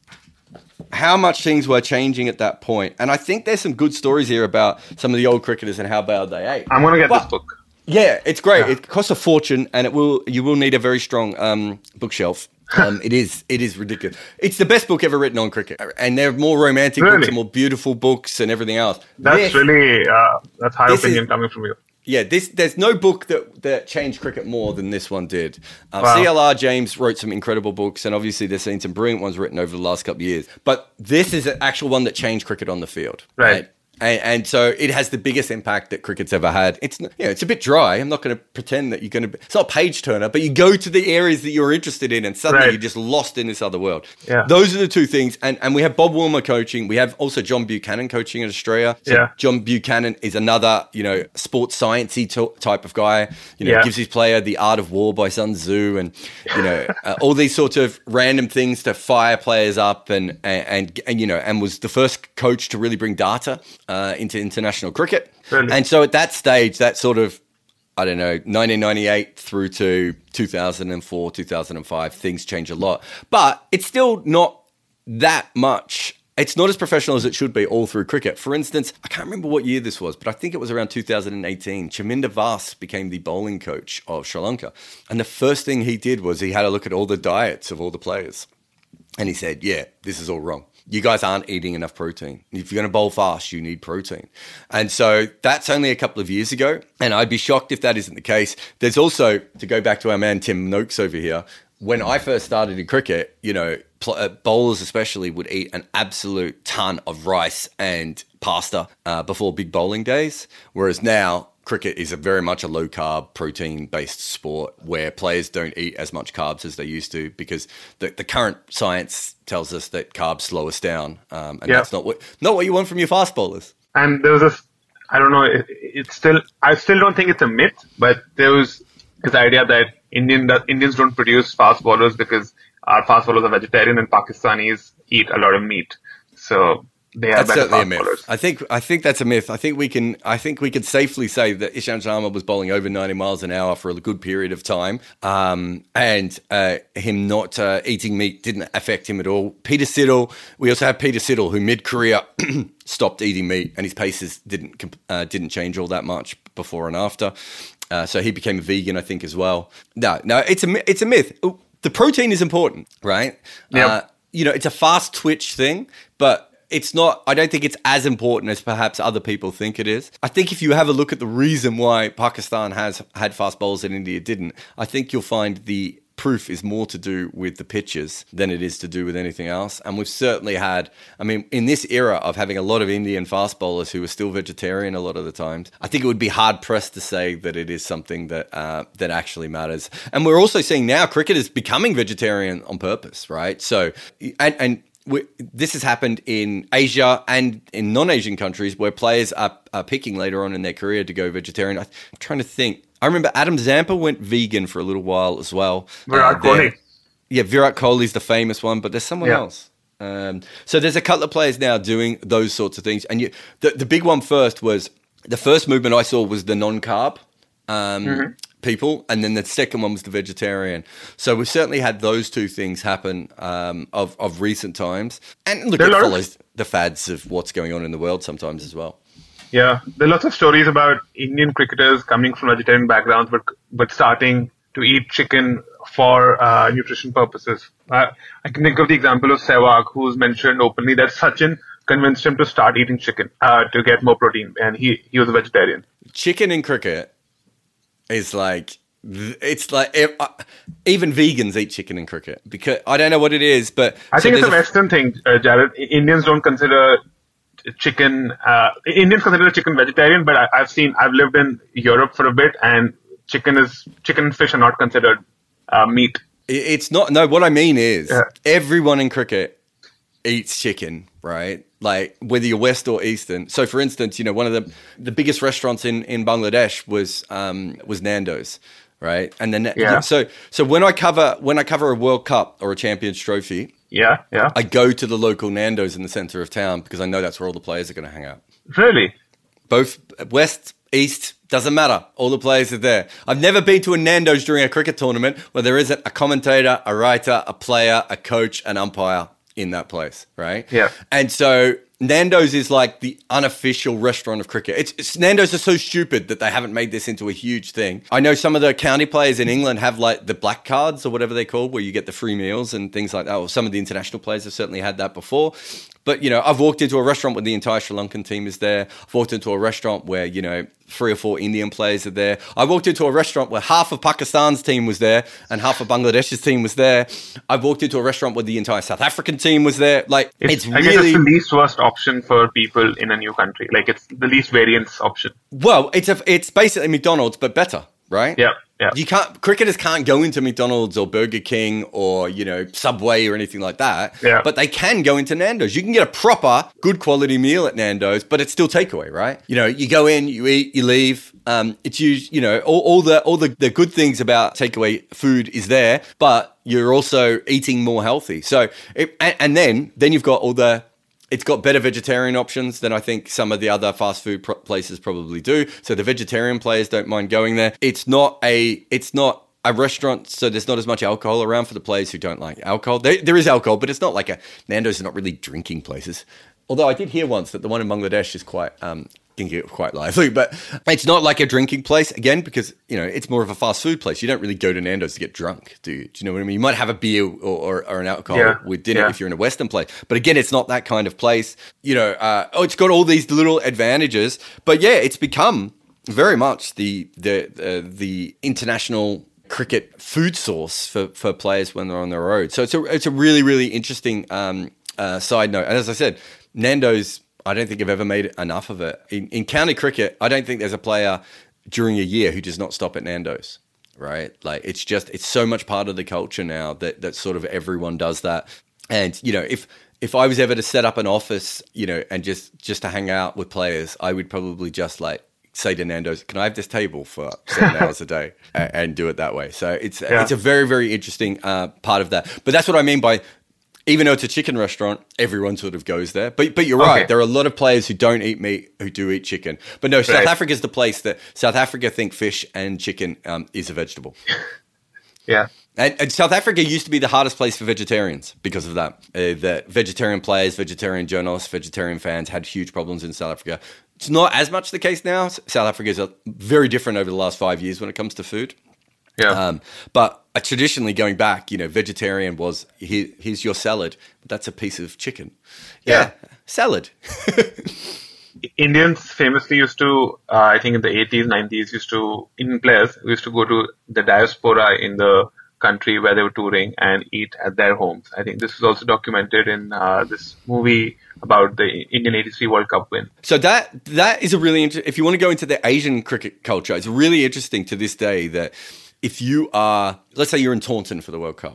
how much things were changing at that point. And I think there's some good stories here about some of the old cricketers and how bad they ate. I'm going to get but, this book. Yeah, it's great. Yeah. It costs a fortune, and it will you will need a very strong um, bookshelf. Um, it is it is ridiculous. It's the best book ever written on cricket. And they're more romantic really? books and more beautiful books and everything else. That's this, really, uh, that's high opinion is, coming from you. Yeah, this there's no book that, that changed cricket more than this one did. Uh, wow. C L R James wrote some incredible books, and obviously there's been some brilliant ones written over the last couple of years. But this is an actual one that changed cricket on the field. Right. right? And, and so it has the biggest impact that cricket's ever had. It's you know, it's a bit dry. I'm not going to pretend that you're going to be... It's not page turner, but you go to the areas that you're interested in, and suddenly right. you're just lost in this other world. Yeah. Those are the two things. And and we have Bob Woolmer coaching. We have also John Buchanan coaching in Australia. So yeah. John Buchanan is another, you know, sports sciencey t- type of guy. You know, yeah. gives his player The Art of War by Sun Tzu, and you know, uh, all these sorts of random things to fire players up, and and and, and you know, and was the first coach to really bring data uh, into international cricket. Really? And so at that stage, that sort of, I don't know, nineteen ninety-eight through to two thousand four, two thousand five, things change a lot. But it's still not that much. It's not as professional as it should be all through cricket. For instance, I can't remember what year this was, but I think it was around two thousand eighteen. Chaminda Vaas became the bowling coach of Sri Lanka. And the first thing he did was he had a look at all the diets of all the players. And he said, yeah, this is all wrong. You guys aren't eating enough protein. If you're going to bowl fast, you need protein. And so that's only a couple of years ago. And I'd be shocked if that isn't the case. There's also, to go back to our man Tim Noakes over here, when I first started in cricket, you know, pl- uh, bowlers especially would eat an absolute ton of rice and pasta uh, before big bowling days. Whereas now, cricket is a very much a low-carb, protein-based sport where players don't eat as much carbs as they used to, because the, the current science tells us that carbs slow us down, um, and yeah. that's not what not what you want from your fast bowlers. And there was this, I don't know, it, it's still, I still don't think it's a myth, but there was this idea that Indian that Indians don't produce fast bowlers because our fast bowlers are vegetarian and Pakistanis eat a lot of meat. So they are that's better certainly a fast myth. bowlers. I think I think that's a myth. I think we can I think we can safely say that Ishant Sharma was bowling over ninety miles an hour for a good period of time, um, and uh, him not uh, eating meat didn't affect him at all. Peter Siddle, we also have Peter Siddle, who mid-career stopped eating meat, and his paces didn't uh, didn't change all that much before and after. Uh, so he became a vegan, I think, as well. No, no, it's a it's a myth. The protein is important, right? Yep. Uh, you know, it's a fast twitch thing, but it's not, I don't think it's as important as perhaps other people think it is. I think if you have a look at the reason why Pakistan has had fast bowlers and India didn't, I think you'll find the proof is more to do with the pitches than it is to do with anything else. And we've certainly had, I mean, in this era of having a lot of Indian fast bowlers who are still vegetarian a lot of the times, I think it would be hard pressed to say that it is something that uh, that actually matters. And we're also seeing now cricket is becoming vegetarian on purpose, right? So, and, and we, this has happened in Asia and in non-Asian countries where players are, are picking later on in their career to go vegetarian. I, I'm trying to think. I remember Adam Zampa went vegan for a little while as well. Virat uh, Kohli. Yeah, Virat Kohli's the famous one, but there's someone Yeah. else. Um, so there's a couple of players now doing those sorts of things. And you, the, the big one first was, the first movement I saw was the non-carb um, mm-hmm. people, and then the second one was the vegetarian. So we've certainly had those two things happen um, of, of recent times. And look, it follows of- the fads of what's going on in the world sometimes as well. Yeah, there are lots of stories about Indian cricketers coming from vegetarian backgrounds, but but starting to eat chicken for uh, nutrition purposes. Uh, I can think of the example of Sehwag, who's mentioned openly that Sachin convinced him to start eating chicken uh, to get more protein, and he, he was a vegetarian. Chicken in cricket is like, it's like, even vegans eat chicken in cricket, because I don't know what it is, but... I so think it's a a Western thing, uh, Jared. Indians don't consider chicken, uh, Indians consider chicken vegetarian, but I, I've seen, I've lived in Europe for a bit, and chicken is, chicken and fish are not considered uh, meat. It's not, no, what I mean is, yeah. everyone in cricket eats chicken, right? Like, whether you're West or Eastern. So, for instance, you know, one of the the biggest restaurants in, in Bangladesh was um, was Nando's, right? And then, yeah. so so when I cover when I cover a World Cup or a Champions Trophy, yeah, yeah, I go to the local Nando's in the center of town because I know that's where all the players are going to hang out. Really? Both West, East, doesn't matter. All the players are there. I've never been to a Nando's during a cricket tournament where there isn't a commentator, a writer, a player, a coach, an umpire in that place, right? Yeah. And so Nando's is like the unofficial restaurant of cricket. It's, it's Nando's are so stupid that they haven't made this into a huge thing. I know some of the county players in England have like the black cards or whatever they're called, where you get the free meals and things like that. Or some of the international players have certainly had that before. But, you know, I've walked into a restaurant where the entire Sri Lankan team is there. I've walked into a restaurant where, you know, three or four Indian players are there. I walked into a restaurant where half of Pakistan's team was there and half of Bangladesh's team was there. I've walked into a restaurant where the entire South African team was there. Like, it's, it's I really... guess it's the least worst option for people in a new country. Like, it's the least variance option. Well, it's a, it's basically McDonald's, but better, right? Yeah. Yeah. You can't, cricketers can't go into McDonald's or Burger King or, you know, Subway or anything like that. Yeah. But they can go into Nando's. You can get a proper, good quality meal at Nando's, but it's still takeaway, right? You know, you go in, you eat, you leave. Um, it's used, you know, all, all the all the, the good things about takeaway food is there, but you're also eating more healthy. So, it, and, and then then you've got all the. It's got better vegetarian options than I think some of the other fast food pro- places probably do. So the vegetarian players don't mind going there. It's not a, it's not a restaurant, so there's not as much alcohol around for the players who don't like alcohol. There, there is alcohol, but it's not like a, Nando's are not really drinking places. Although I did hear once that the one in Bangladesh is quite, um, can get quite lively, but it's not like a drinking place, again, because, you know, it's more of a fast food place. You don't really go to Nando's to get drunk, do you? Do you know what I mean? You might have a beer or, or, or an alcohol yeah. with dinner yeah. if you're in a Western place. But again, it's not that kind of place. You know, uh, oh, it's got all these little advantages. But yeah, it's become very much the the uh, the international cricket food source for, for players when they're on the road. So it's a, it's a really, really interesting um, uh, side note. And as I said, Nando's, I don't think I've ever made enough of it. In, in county cricket, I don't think there's a player during a year who does not stop at Nando's, right? Like, it's just, it's so much part of the culture now that, that sort of everyone does that. And, you know, if if I was ever to set up an office, you know, and just, just to hang out with players, I would probably just like say to Nando's, can I have this table for seven hours a day and, and do it that way? So it's, yeah. it's a very, very interesting uh, part of that. But that's what I mean by, even though it's a chicken restaurant, everyone sort of goes there. But but you're okay. right. There are a lot of players who don't eat meat who do eat chicken. But no, South right. Africa is the place that South Africa think fish and chicken um, is a vegetable. yeah. And, and South Africa used to be the hardest place for vegetarians because of that. Uh, that vegetarian players, vegetarian journalists, vegetarian fans had huge problems in South Africa. It's not as much the case now. South Africa is a, very different over the last five years when it comes to food. Yeah. Um, but uh, traditionally going back, you know, vegetarian was, here, here's your salad. But that's a piece of chicken. Yeah. yeah. Salad. Indians famously used to, uh, I think in the eighties, nineties, used to, Indian players used to go to the diaspora in the country where they were touring and eat at their homes. I think this is also documented in uh, this movie about the Indian eighty-three World Cup win. So that that is a really interesting, if you want to go into the Asian cricket culture, it's really interesting to this day that if you are, let's say you're in Taunton for the World Cup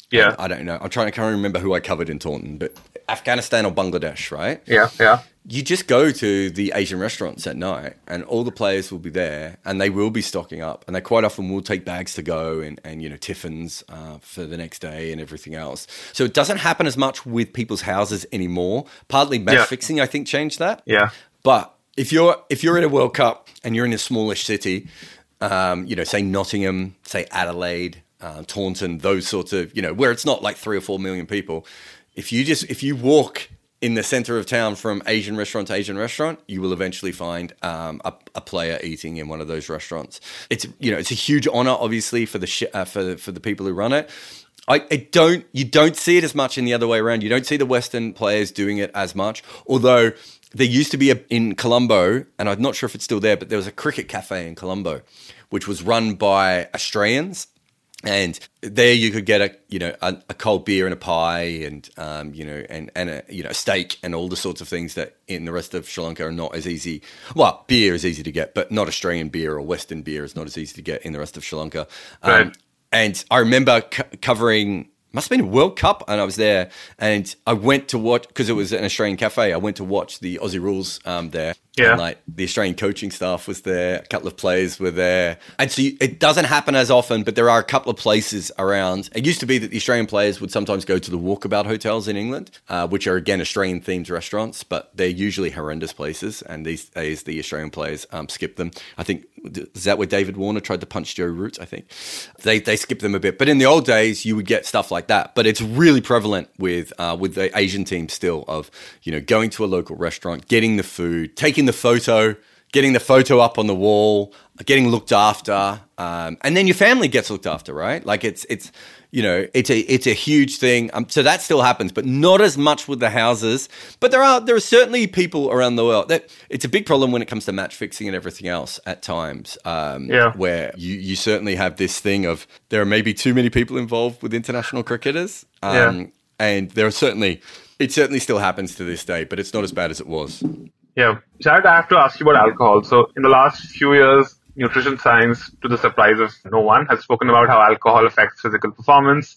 Yeah. And I don't know. I'm trying to can't remember who I covered in Taunton, but Afghanistan or Bangladesh, right? Yeah, yeah. You just go to the Asian restaurants at night and all the players will be there and they will be stocking up, and they quite often will take bags to go and, and you know, tiffins uh, for the next day and everything else. So it doesn't happen as much with people's houses anymore. Partly match Yeah. fixing, I think, changed that. Yeah. But if you're if you're at a World Cup and you're in a smallish city, um, you know, say Nottingham, say Adelaide, uh, Taunton, those sorts of, you know, where it's not like three or four million people, if you just if you walk in the center of town from Asian restaurant to Asian restaurant, you will eventually find um, a, a player eating in one of those restaurants. It's, you know, it's a huge honor, obviously, for the sh- uh, for the, for the people who run it. I, I don't, you don't see it as much in the other way around. You don't see the Western players doing it as much, although there used to be a, in Colombo, and I'm not sure if it's still there, but there was a cricket cafe in Colombo, which was run by Australians. And there you could get a, you know, a, a cold beer and a pie and, um, you know, and, and a, you know, a steak and all the sorts of things that in the rest of Sri Lanka are not as easy. Well, beer is easy to get, but not Australian beer or Western beer is not as easy to get in the rest of Sri Lanka. Um, Right. And I remember c- covering, must have been a World Cup, and I was there, and I went to watch, because it was an Australian cafe, I went to watch the Aussie Rules um, there. Yeah. And like the Australian coaching staff was there, a couple of players were there. And so you, it doesn't happen as often, but there are a couple of places around. It used to be that the Australian players would sometimes go to the Walkabout hotels in England, uh, which are again Australian themed restaurants, but they're usually horrendous places. And these days the Australian players um, skip them. I think, is that where David Warner tried to punch Joe Root? I think they they skip them a bit. But in the old days, you would get stuff like that. But it's really prevalent with uh, with the Asian team still of, you know, going to a local restaurant, getting the food, taking the photo, getting the photo up on the wall, getting looked after, um, and then your family gets looked after, right? Like it's it's you know it's a it's a huge thing. Um, so that still happens, but not as much with the houses. But there are there are certainly people around the world that it's a big problem when it comes to match fixing and everything else at times. Um, Yeah. Where you you certainly have this thing of there are maybe too many people involved with international cricketers. Um, Yeah. And there are certainly it certainly still happens to this day, but it's not as bad as it was. Yeah. Jared, I have to ask you about alcohol. So in the last few years, nutrition science, to the surprise of no one, has spoken about how alcohol affects physical performance.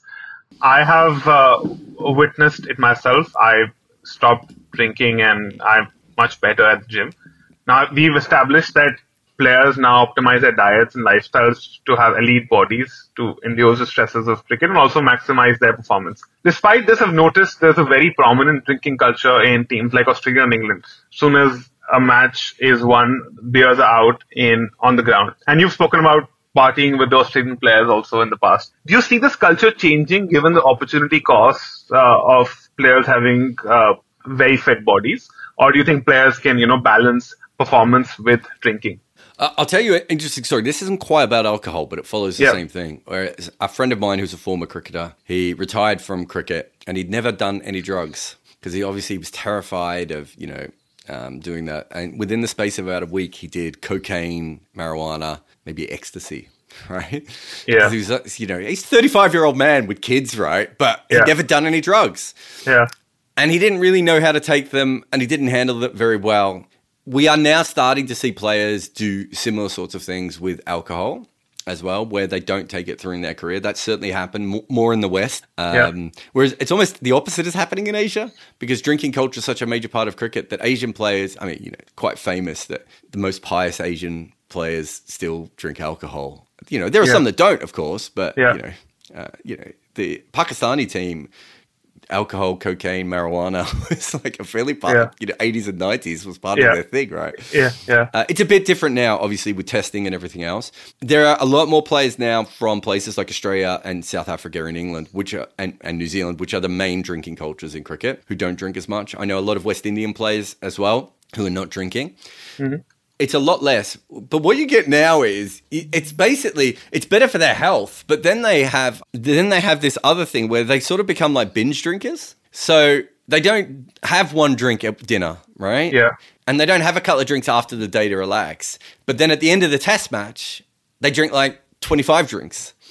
I have uh, witnessed it myself. I've stopped drinking and I'm much better at the gym. Now, we've established that players now optimize their diets and lifestyles to have elite bodies to endure the stresses of cricket and also maximize their performance. Despite this, I've noticed there's a very prominent drinking culture in teams like Australia and England. As soon as a match is won, beers are out in on the ground. And you've spoken about partying with the Australian players also in the past. Do you see this culture changing given the opportunity costs uh, of players having uh, very fit bodies? Or do you think players can, you know, balance performance with drinking? Uh, I'll tell you an interesting story. This isn't quite about alcohol, but it follows the Yeah. same thing. Whereas a friend of mine who's a former cricketer, he retired from cricket and he'd never done any drugs because he obviously was terrified of, you know, um, doing that. And within the space of about a week, he did cocaine, marijuana, maybe ecstasy, right? Yeah. 'Cause He was, uh, you know, he's a thirty-five-year-old man with kids, right? But he'd Yeah. never done any drugs. Yeah. And he didn't really know how to take them, and he didn't handle it very well. We are now starting to see players do similar sorts of things with alcohol as well, where they don't take it through in their career. That's certainly happened m- more in the West. Um, Yeah. Whereas it's almost the opposite is happening in Asia because drinking culture is such a major part of cricket that Asian players, I mean, you know, quite famous that the most pious Asian players still drink alcohol. You know, there are Yeah. some that don't, of course, but, Yeah. you know, uh, you know, the Pakistani team, alcohol, cocaine, marijuana was like a fairly part, Yeah. you know, eighties and nineties was part Yeah. of their thing, right? Yeah. Yeah. Uh, it's a bit different now, obviously, with testing and everything else. There are a lot more players now from places like Australia and South Africa and England, which are and, and New Zealand, which are the main drinking cultures in cricket, who don't drink as much. I know a lot of West Indian players as well who are not drinking. Mm-hmm. It's a lot less. But what you get now is it's basically it's better for their health. But then they have then they have this other thing where they sort of become like binge drinkers. So they don't have one drink at dinner, right? Yeah. And they don't have a couple of drinks after the day to relax. But then at the end of the test match, they drink like twenty-five drinks.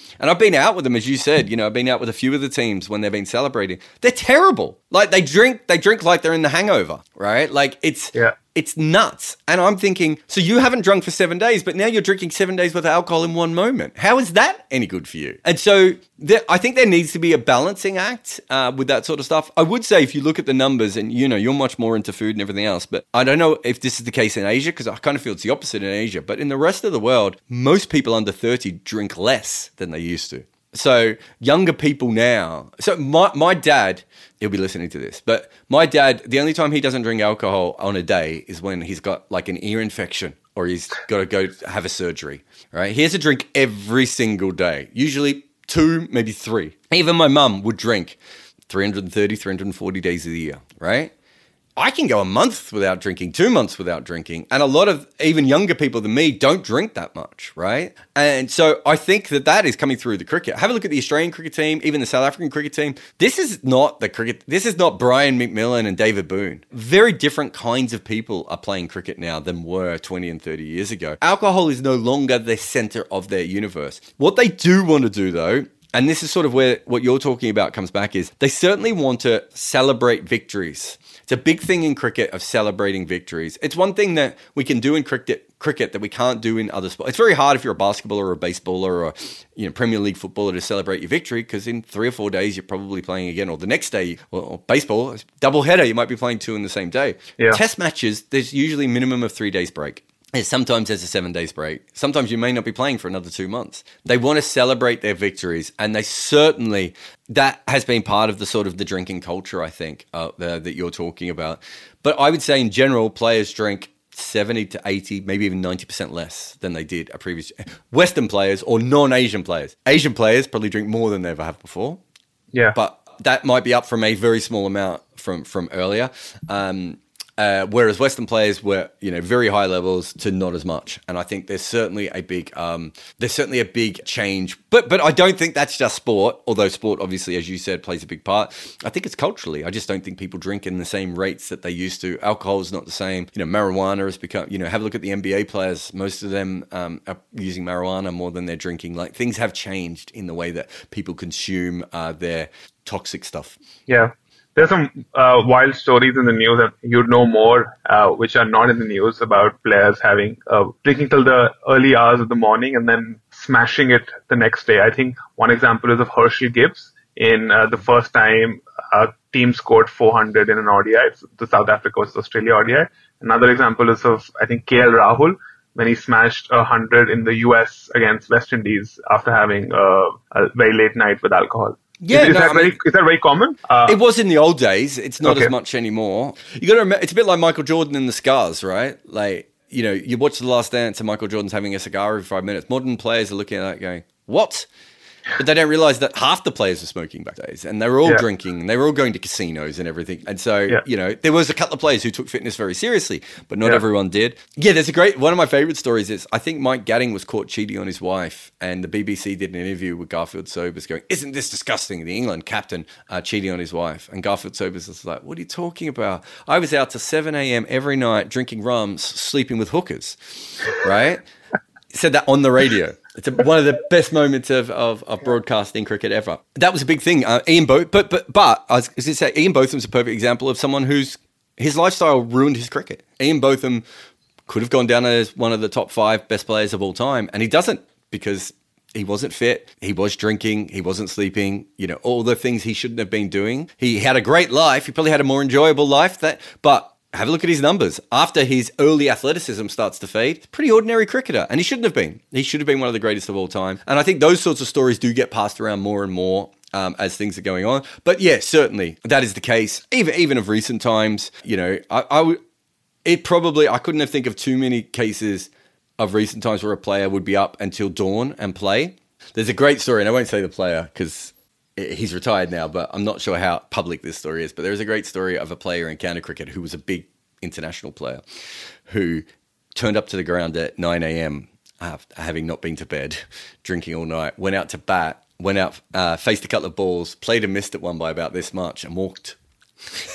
And I've been out with them, as you said, you know, I've been out with a few of the teams when they've been celebrating. They're terrible. Like they drink, they drink like they're in the hangover, right? Like it's, yeah. it's nuts. And I'm thinking, so you haven't drunk for seven days, but now you're drinking seven days worth of alcohol in one moment. How is that any good for you? And so there, I think there needs to be a balancing act uh, with that sort of stuff. I would say if you look at the numbers and, you know, you're much more into food and everything else, but I don't know if this is the case in Asia because I kind of feel it's the opposite in Asia. But in the rest of the world, most people under thirty drink less than they used to. So younger people now. So my my dad, he'll be listening to this, but my dad, the only time he doesn't drink alcohol on a day is when he's got like an ear infection or he's got to go have a surgery, right? He has to drink every single day, usually two, maybe three. Even my mum would drink three hundred thirty, three hundred forty days of the year, right? I can go a month without drinking, two months without drinking. And a lot of even younger people than me don't drink that much, right? And so I think that that is coming through the cricket. Have a look at the Australian cricket team, even the South African cricket team. This is not the cricket. This is not Brian McMillan and David Boone. Very different kinds of people are playing cricket now than were twenty and thirty years ago. Alcohol is no longer the center of their universe. What they do want to do, though, and this is sort of where what you're talking about comes back, is they certainly want to celebrate victories. It's a big thing in cricket of celebrating victories. It's one thing that we can do in cricket cricket that we can't do in other sports. It's very hard if you're a basketballer or a baseballer or, you know, Premier League footballer to celebrate your victory because in three or four days you're probably playing again, or the next day, or, or baseball, double header, you might be playing two in the same day. Yeah. Test matches, there's usually a minimum of three days break. And sometimes there's a seven days break. Sometimes you may not be playing for another two months. They want to celebrate their victories. And they certainly, that has been part of the sort of the drinking culture, I think, uh, the, that you're talking about. But I would say in general, players drink seventy to eighty, maybe even ninety percent less than they did a previous Western players or non-Asian players. Asian players probably drink more than they ever have before. Yeah. But that might be up from a very small amount from, from earlier. Um, Uh, whereas Western players were, you know, very high levels to not as much, and I think there's certainly a big, um, there's certainly a big change. But but I don't think that's just sport. Although sport, obviously, as you said, plays a big part. I think it's culturally. I just don't think people drink in the same rates that they used to. Alcohol is not the same. You know, marijuana has become. You know, have a look at the N B A players. Most of them um, are using marijuana more than they're drinking. Like things have changed in the way that people consume uh, their toxic stuff. Yeah. There's some uh, wild stories in the news that you'd know more, uh, which are not in the news, about players having uh, drinking till the early hours of the morning and then smashing it the next day. I think one example is of Herschel Gibbs in uh, the first time a team scored four hundred in an O D I. It's the South Africa versus Australia O D I. Another example is of, I think, K L Rahul when he smashed one hundred in the U S against West Indies after having uh, a very late night with alcohol. Yeah, is, is, no, that I very, mean, is that very common? Uh, it was in the old days. It's not okay. as much anymore. You got to remember, it's a bit like Michael Jordan and the Scars, right? Like, you know, you watch The Last Dance and Michael Jordan's having a cigar every five minutes. Modern players are looking at that going, what? But they don't realize that half the players were smoking back days and they were all yeah. drinking and they were all going to casinos and everything. And so, yeah. you know, there was a couple of players who took fitness very seriously, but not yeah. everyone did. Yeah, there's a great, one of my favorite stories is I think Mike Gatting was caught cheating on his wife and the B B C did an interview with Garfield Sobers going, isn't this disgusting? The England captain uh, cheating on his wife. And Garfield Sobers was like, what are you talking about? I was out to seven a.m. every night drinking rums, sleeping with hookers, right? He said that on the radio. It's a, one of the best moments of, of, of broadcasting cricket ever. That was a big thing. Uh, Ian Botham, but but but I was going to say Ian Botham's a perfect example of someone whose his lifestyle ruined his cricket. Ian Botham could have gone down as one of the top five best players of all time, and he doesn't because he wasn't fit. He was drinking. He wasn't sleeping. You know, all the things he shouldn't have been doing. He had a great life. He probably had a more enjoyable life. That, but. Have a look at his numbers. After his early athleticism starts to fade, pretty ordinary cricketer. And he shouldn't have been. He should have been one of the greatest of all time. And I think those sorts of stories do get passed around more and more um, as things are going on. But yeah, certainly that is the case. Even even of recent times, you know, I, I would, it probably, I couldn't have think of too many cases of recent times where a player would be up until dawn and play. There's a great story, and I won't say the player because he's retired now, but I'm not sure how public this story is. But there is a great story of a player in county cricket who was a big international player who turned up to the ground at nine a.m. Uh, having not been to bed, drinking all night, went out to bat, went out, uh, faced a couple of balls, played and missed at one by about this much and walked.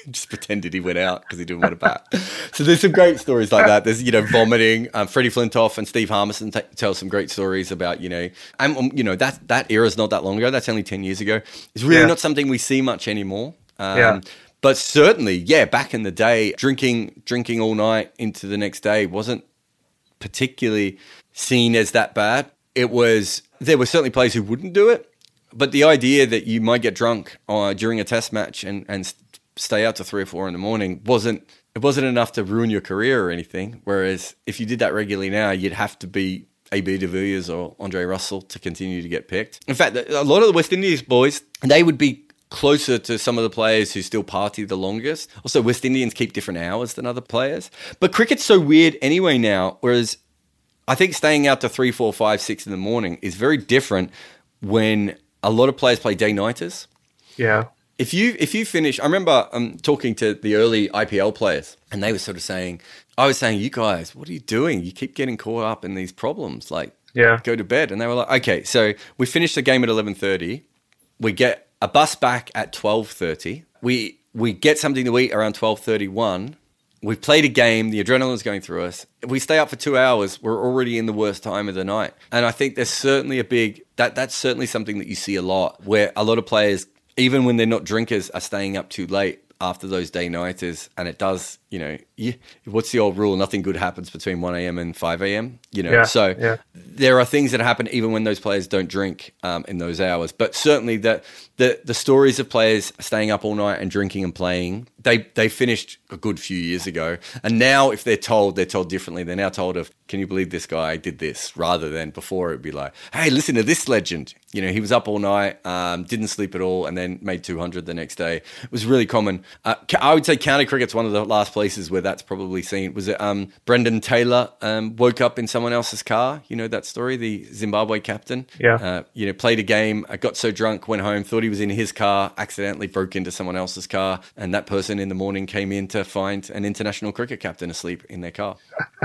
just pretended he went out because he didn't want to bat. So there's some great stories like that. There's, you know, vomiting. Um, Freddie Flintoff and Steve Harmison t- tell some great stories about, you know, and um, you know, that that era is not that long ago. That's only ten years ago. It's really yeah. not something we see much anymore. Um, yeah. But certainly, yeah, back in the day, drinking drinking all night into the next day wasn't particularly seen as that bad. It was, there were certainly players who wouldn't do it. But the idea that you might get drunk uh, during a test match and, and stay out to three or four in the morning wasn't it wasn't enough to ruin your career or anything. Whereas if you did that regularly now, you'd have to be A B de Villiers or Andre Russell to continue to get picked. In fact, a lot of the West Indies boys, they would be closer to some of the players who still party the longest. Also, West Indians keep different hours than other players. But cricket's so weird anyway now, whereas I think staying out to three, four, five, six in the morning is very different when a lot of players play day-nighters. Yeah. If you if you finish, I remember um, talking to the early I P L players, and they were sort of saying, I was saying, you guys, what are you doing? You keep getting caught up in these problems. Like, yeah. go to bed. And they were like, okay, so we finish the game at eleven thirty. We get a bus back at twelve thirty. We we get something to eat around twelve thirty-one. We've played a game. The adrenaline's going through us. If we stay up for two hours, we're already in the worst time of the night. And I think there's certainly a big, that that's certainly something that you see a lot, where a lot of players, even when they're not drinkers, are staying up too late after those day-nighters. And it does, you know, you, what's the old rule? Nothing good happens between one a.m. and five a.m., you know. Yeah, so yeah. there are things that happen even when those players don't drink um, in those hours. But certainly the, the, the stories of players staying up all night and drinking and playing, they they finished a good few years ago. And now if they're told, they're told differently. They're now told of, can you believe this guy did this? Rather than before it would be like, hey, listen to this legend. You know, he was up all night, um, didn't sleep at all, and then made two hundred the next day. It was really common. Uh, I would say county cricket's one of the last places where that's probably seen. Was it um, Brendan Taylor um, woke up in someone else's car? You know that story, the Zimbabwe captain? Yeah. Uh, you know, played a game, got so drunk, went home, thought he was in his car, accidentally broke into someone else's car, and that person in the morning came in to find an international cricket captain asleep in their car.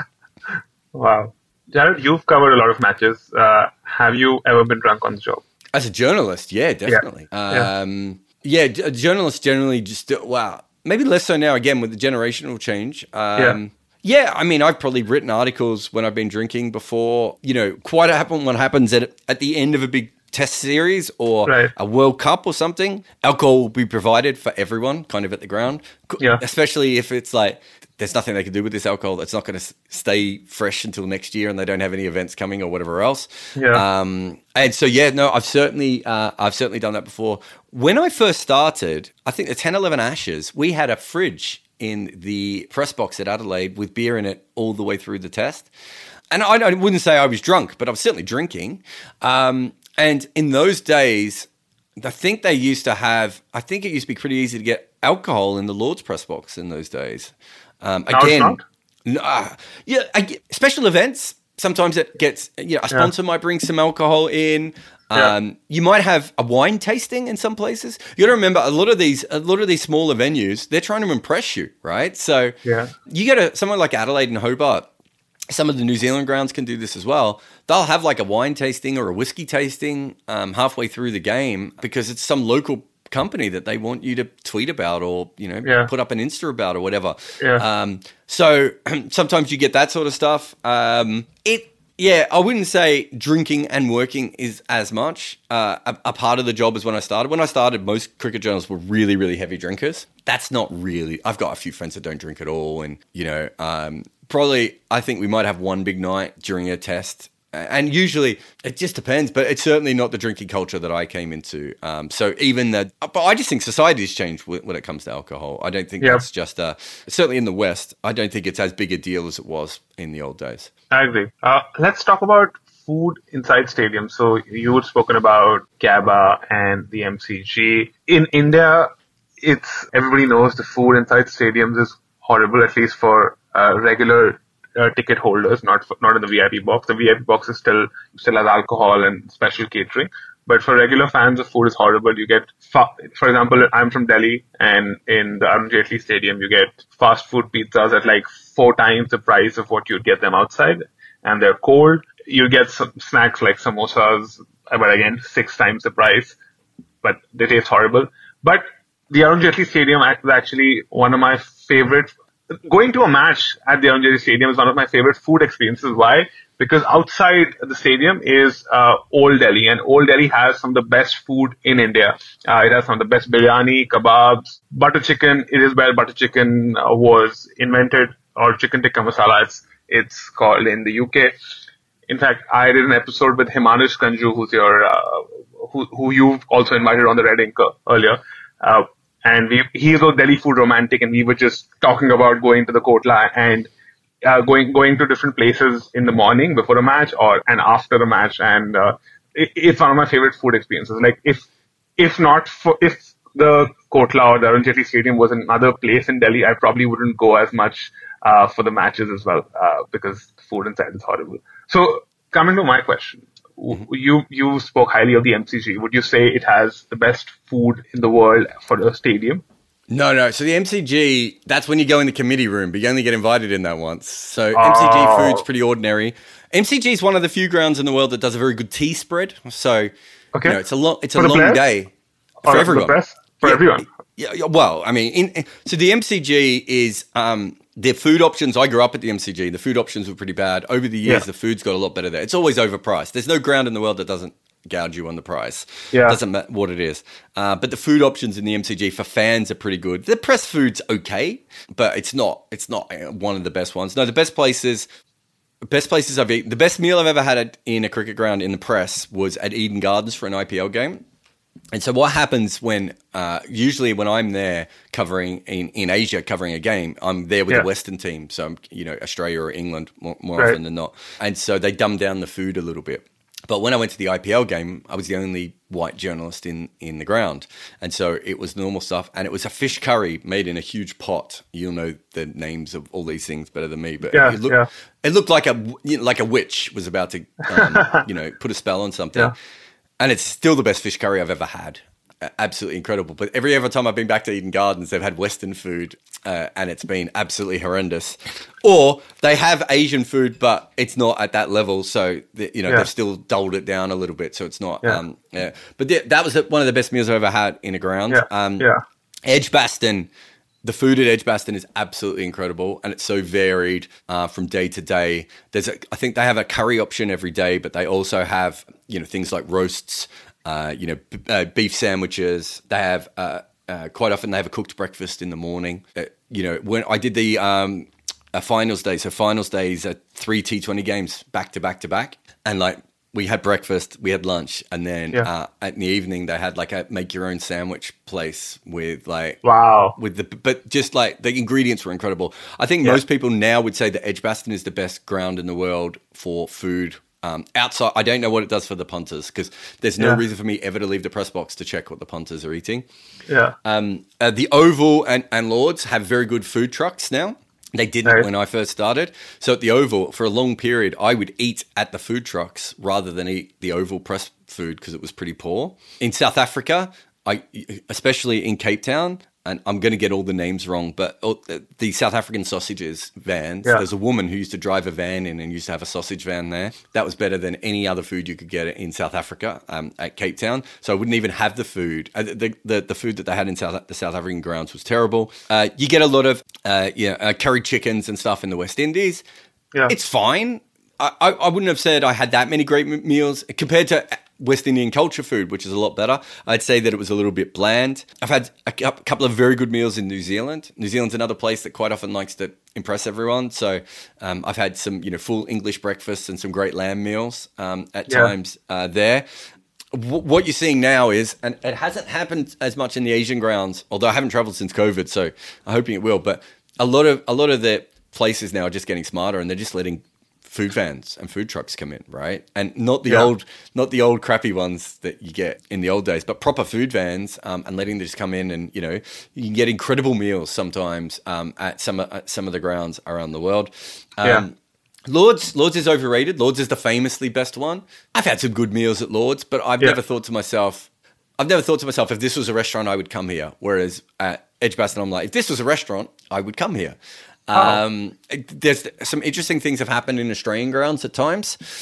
Wow. Jared, you've covered a lot of matches. Uh, have you ever been drunk on the job? As a journalist, yeah, definitely. Yeah. Um, yeah, yeah journalists generally just, wow, maybe less so now, again, with the generational change. Um, yeah. yeah, I mean, I've probably written articles when I've been drinking before. You know, quite often what happens at, at the end of a big test series or right. a World Cup or something, alcohol will be provided for everyone kind of at the ground. Yeah. Especially if it's like, there's nothing they can do with this alcohol. It's not going to stay fresh until next year and they don't have any events coming or whatever else. Yeah. Um, and so, yeah, no, I've certainly, uh, I've certainly done that before. When I first started, I think the ten eleven Ashes, we had a fridge in the press box at Adelaide with beer in it all the way through the test. And I, I wouldn't say I was drunk, but I was certainly drinking. Um, and in those days, I think they used to have, I think it used to be pretty easy to get alcohol in the Lord's press box in those days. Um, now again, it's not? Uh, yeah, I, special events, sometimes it gets, you know, a sponsor yeah. might bring some alcohol in. Um, yeah. You might have a wine tasting in some places. You got to remember, a lot of these, a lot of these smaller venues, they're trying to impress you, right? So yeah. you go to somewhere like Adelaide and Hobart. Some of the New Zealand grounds can do this as well. They'll have like a wine tasting or a whiskey tasting um, halfway through the game because it's some local company that they want you to tweet about or, you know, yeah. put up an Insta about or whatever. Yeah. Um, so sometimes you get that sort of stuff. Um, it, yeah, I wouldn't say drinking and working is as much uh, a, a part of the job as when I started. When I started, most cricket journalists were really, really heavy drinkers. That's not really, I've got a few friends that don't drink at all. And, you know, um, probably, I think we might have one big night during a test. And usually, it just depends, but it's certainly not the drinking culture that I came into. Um, so even that, but I just think society's changed when it comes to alcohol. I don't think yep. that's just, a, certainly in the West, I don't think it's as big a deal as it was in the old days. I agree. Uh, let's talk about food inside stadiums. So you've spoken about Gabba and the M C G. In India, it's everybody knows the food inside stadiums is horrible, at least for uh, regular Uh, ticket holders, not for, not in the V I P box. The V I P box is still still has alcohol and special catering, but for regular fans, the food is horrible. You get, fa- for example, I'm from Delhi, and in the Arun Jaitley Stadium, you get fast food pizzas at like four times the price of what you'd get them outside, and they're cold. You get some snacks like samosas, but again, six times the price, but they taste horrible. But the Arun Jaitley Stadium is actually one of my favorite. Going to a match at the Arun Jaitley Stadium is one of my favorite food experiences. Why? Because outside the stadium is uh, Old Delhi, and Old Delhi has some of the best food in India. Uh, it has some of the best biryani, kebabs, butter chicken. It is where butter chicken uh, was invented, or chicken tikka masala, it's, it's called in the U K. In fact, I did an episode with Himanush Kanju, who's your, uh, who, who you've also invited on the Red Inker earlier. Uh, and we, he's a Delhi food romantic, and we were just talking about going to the Kotla and uh, going, going to different places in the morning before a match or, and after the match. And, uh, it, it's one of my favorite food experiences. Like if, if not for, if the Kotla or the Arun Jaitley Stadium was another place in Delhi, I probably wouldn't go as much, uh, for the matches as well, uh, because the food inside is horrible. So coming to my question, you you spoke highly of the M C G. Would you say it has the best food in the world for the stadium? No, no. So the M C G, that's when you go in the committee room, but you only get invited in that once. So Oh. M C G food's pretty ordinary. M C G is one of the few grounds in the world that does a very good tea spread. So Okay. you know, it's a long it's For a the long players? day Or for everyone. the press? For Yeah. everyone. Yeah, yeah, well, I mean, in, so the M C G is um, the food options. I grew up at the M C G. The food options were pretty bad. Over the years, Yeah. the food's got a lot better there. It's always overpriced. There's no ground in the world that doesn't gouge you on the price. Yeah. Doesn't matter what it is. Uh, but the food options in the M C G for fans are pretty good. The press food's okay, but it's not. It's not uh, one of the best ones. No, the best places. Best places I've eaten. The best meal I've ever had at, in a cricket ground in the press was at Eden Gardens for an I P L game. And so what happens when, uh, usually when I'm there covering in, in Asia, covering a game, I'm there with Yeah. the Western team. So, I'm, you know, Australia or England more, more Right. often than not. And so they dumb down the food a little bit. But when I went to the I P L game, I was the only white journalist in, in the ground. And so it was normal stuff. And it was a fish curry made in a huge pot. You'll know the names of all these things better than me. But Yeah, it, looked, yeah. it looked like a, you know, like a witch was about to, um, you know, put a spell on something. Yeah. And it's still the best fish curry I've ever had. Absolutely incredible. But every other time I've been back to Eden Gardens, they've had Western food, uh, and it's been absolutely horrendous. Or they have Asian food, but it's not at that level. So, the, you know, Yeah. they've still dulled it down a little bit. So it's not, Yeah. um, yeah. But th- that was one of the best meals I've ever had in a ground. Yeah. Um, yeah. Edgbaston, the food at Edgbaston is absolutely incredible, and it's so varied uh, from day to day. There's, a, I think they have a curry option every day, but they also have, you know, things like roasts, uh, you know, b- uh, beef sandwiches. They have uh, uh, quite often they have a cooked breakfast in the morning. Uh, you know, when I did the um, a finals day, so finals days are three T twenty games back to back to back, and like. We had breakfast, we had lunch, and then Yeah. uh, at the evening they had like a make your own sandwich place with like Wow. with the but just like the ingredients were incredible. I think Yeah. most people now would say that Edgbaston is the best ground in the world for food. Um, outside, I don't know what it does for the punters because there's no Yeah. reason for me ever to leave the press box to check what the punters are eating. Yeah. Um, uh, the Oval and, and Lords have very good food trucks now. They didn't Right. when I first started. So at the Oval, for a long period, I would eat at the food trucks rather than eat the Oval press food because it was pretty poor. In South Africa, I, especially in Cape Town, and I'm going to get all the names wrong, but oh, the South African sausages vans, Yeah. there's a woman who used to drive a van in and used to have a sausage van there. That was better than any other food you could get in South Africa um, at Cape Town. So I wouldn't even have the food. Uh, the, the the food that they had in South the South African grounds was terrible. Uh, you get a lot of uh, yeah, uh, curry chickens and stuff in the West Indies. Yeah. It's fine. I, I, I wouldn't have said I had that many great m- meals compared to West Indian culture food, which is a lot better. I'd say that it was a little bit bland. I've had a cou- couple of very good meals in New Zealand. New Zealand's another place that quite often likes to impress everyone. So um, I've had some, you know, full English breakfasts and some great lamb meals um, at Yeah. times uh, there. W- what you're seeing now is, and it hasn't happened as much in the Asian grounds, although I haven't traveled since COVID, so I'm hoping it will. But a lot of a lot of the places now are just getting smarter, and they're just letting food vans and food trucks come in, right? And not the Yeah. old, not the old crappy ones that you get in the old days, but proper food vans, um, and letting them just come in, and you know, you can get incredible meals sometimes um, at some at some of the grounds around the world. Um, Yeah. Lords, Lords is overrated. Lords is the famously best one. I've had some good meals at Lords, but I've Yeah. never thought to myself, I've never thought to myself, if this was a restaurant, I would come here. Whereas at Edgbaston, I'm like, if this was a restaurant, I would come here. Um, there's some interesting things have happened in Australian grounds at times.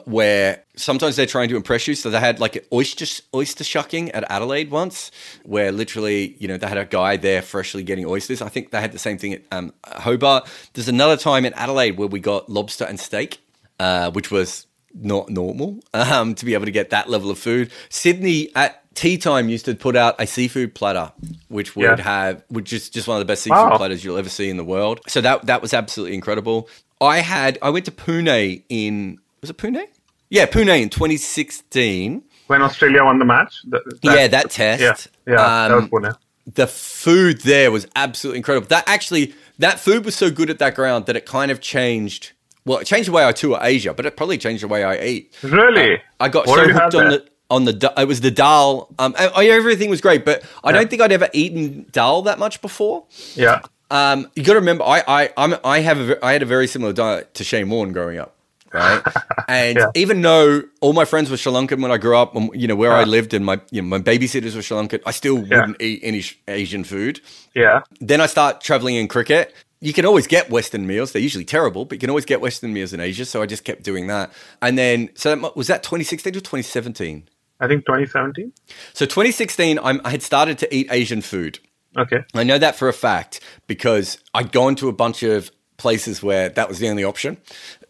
where sometimes they're trying to impress you. So they had like oyster oyster shucking at Adelaide once, where literally, you know, they had a guy there freshly getting oysters. I think they had the same thing at um, Hobart. There's another time in Adelaide where we got lobster and steak, uh, which was not normal um, to be able to get that level of food. Sydney at tea time used to put out a seafood platter, which would yeah. have, which is just one of the best seafood wow. platters you'll ever see in the world. So that that was absolutely incredible. I had, I went to Pune in, was it Pune? Yeah, Pune in twenty sixteen. When Australia won the match? That, that, yeah, that test. Yeah, yeah um, that was Pune. The food there was absolutely incredible. That actually, that food was so good at that ground that it kind of changed. Well, it changed the way I tour Asia, but it probably changed the way I eat. Really? Uh, I got what so hooked on the on the. It was the dal. Um, everything was great, but I yeah. don't think I'd ever eaten dal that much before. Yeah. Um, you got to remember, I I I'm, I have a, I had a very similar diet to Shane Warne growing up, right? And yeah. even though all my friends were Sri Lankan when I grew up, you know where yeah. I lived, and my you know my babysitters were Sri Lankan, I still yeah. wouldn't eat any Asian food. Yeah. Then I start traveling in cricket. You can always get Western meals. They're usually terrible, but you can always get Western meals in Asia. So I just kept doing that. And then, so that, was that twenty sixteen or twenty seventeen? I think twenty seventeen. So twenty sixteen, I'm, I had started to eat Asian food. Okay. I know that for a fact because I'd gone to a bunch of places where that was the only option.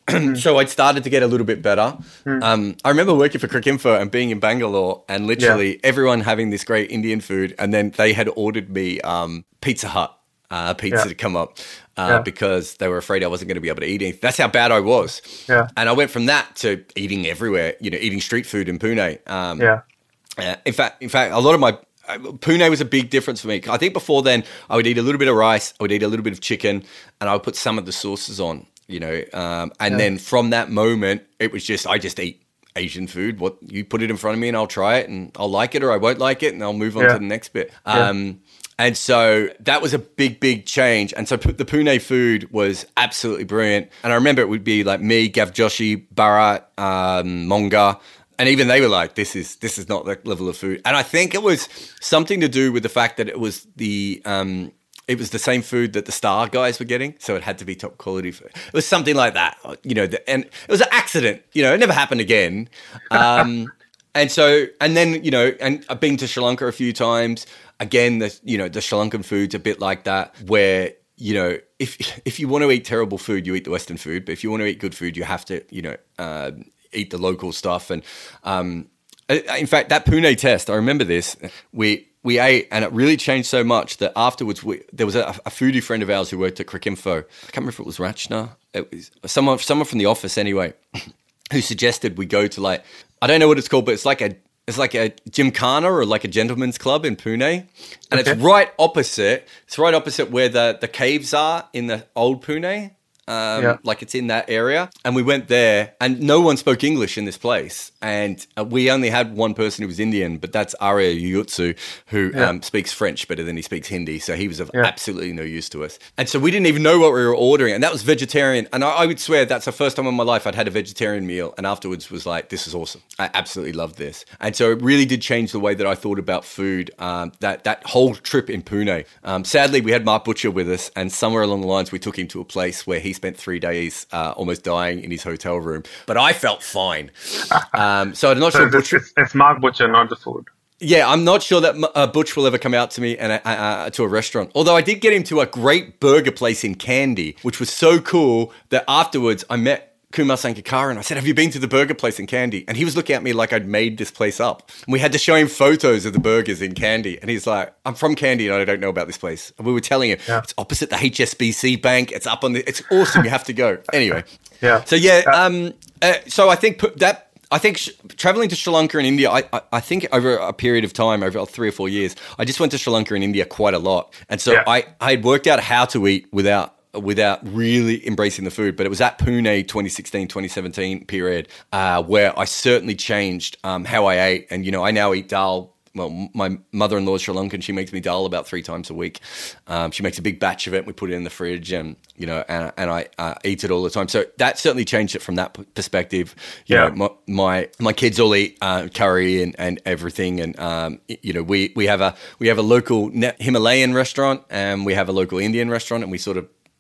So I'd started to get a little bit better. Mm. Um, I remember working for Cricinfo and being in Bangalore and literally yeah. everyone having this great Indian food. And then they had ordered me um, Pizza Hut. Uh, pizza yeah. to come up uh, yeah. because they were afraid I wasn't going to be able to eat anything. That's how bad I was. Yeah. And I went from that to eating everywhere, you know, eating street food in Pune. Um, yeah. Uh, in fact, in fact, a lot of my uh, Pune was a big difference for me. I think before then I would eat a little bit of rice, I would eat a little bit of chicken, and I would put some of the sauces on, you know. Um, and yeah. then from that moment, it was just I just eat Asian food. What you put it in front of me, and I'll try it, and I'll like it or I won't like it, and I'll move on yeah. to the next bit. Um, yeah. And so that was a big, big change. And so the Pune food was absolutely brilliant. And I remember it would be like me, Gav Joshi, Bharat, um, Monga. And even they were like, this is this is not that level of food. And I think it was something to do with the fact that it was the um, it was the same food that the Star guys were getting. So it had to be top quality food. It was something like that, you know, the, and it was an accident. You know, it never happened again. Um, and so, and then, you know, and I've been to Sri Lanka a few times. Again, the you know the Sri Lankan food's a bit like that, where you know if if you want to eat terrible food, you eat the Western food. But if you want to eat good food, you have to you know uh, eat the local stuff. And um, in fact, that Pune test, I remember this. We we ate, and it really changed so much that afterwards, we, there was a, a foodie friend of ours who worked at Cricinfo. I can't remember if it was Rachna. It was someone someone from the office anyway, who suggested we go to like I don't know what it's called, but it's like a It's like a gymkhana or like a gentleman's club in Pune. And okay. it's right opposite. It's right opposite where the, the caves are in the old Pune. Um, yeah. Like it's in that area. And we went there and no one spoke English in this place. And uh, we only had one person who was Indian, but that's Arya Yuyutsu, who yeah. um, speaks French better than he speaks Hindi. So he was of yeah. absolutely no use to us. And so we didn't even know what we were ordering. And that was vegetarian. And I, I would swear that's the first time in my life I'd had a vegetarian meal. And afterwards was like, this is awesome. I absolutely loved this. And so it really did change the way that I thought about food. Um, that, that whole trip in Pune. Um, sadly, we had Mark Butcher with us. And somewhere along the lines, we took him to a place where he spent three days uh, almost dying in his hotel room. But I felt fine. Um, so I'm not so sure. It's, Butcher, it's, it's Mark Butcher, not the food. Yeah, I'm not sure that uh, Butch will ever come out to me and uh, uh, to a restaurant. Although I did get him to a great burger place in Kandy, which was so cool that afterwards I met Kumar Sangakkara and I said, have you been to the burger place in Kandy? And he was looking at me like I'd made this place up. And we had to show him photos of the burgers in Kandy. And he's like, I'm from Kandy and I don't know about this place. And we were telling him, yeah. it's opposite the H S B C bank. It's up on the, it's awesome. You have to go. Anyway. Yeah. So yeah, um, uh, so I think that, I think sh- traveling to Sri Lanka and India, I, I, I think over a period of time, over three or four years, I just went to Sri Lanka and India quite a lot. And so yeah. I, I had worked out how to eat without without really embracing the food. But it was at Pune twenty sixteen, twenty seventeen period uh, where I certainly changed um, how I ate. And, you know, I now eat dal. Well, my mother-in-law is Sri Lankan. She makes me dal about three times a week. Um, she makes a big batch of it. We put it in the fridge and, you know, and, and I uh, eat it all the time. So that certainly changed it from that p- perspective. You yeah. know, my, my, my kids all eat uh, curry and, and everything. And, um, you know, we, we have a, we have a local Himalayan restaurant and we have a local Indian restaurant and we sort of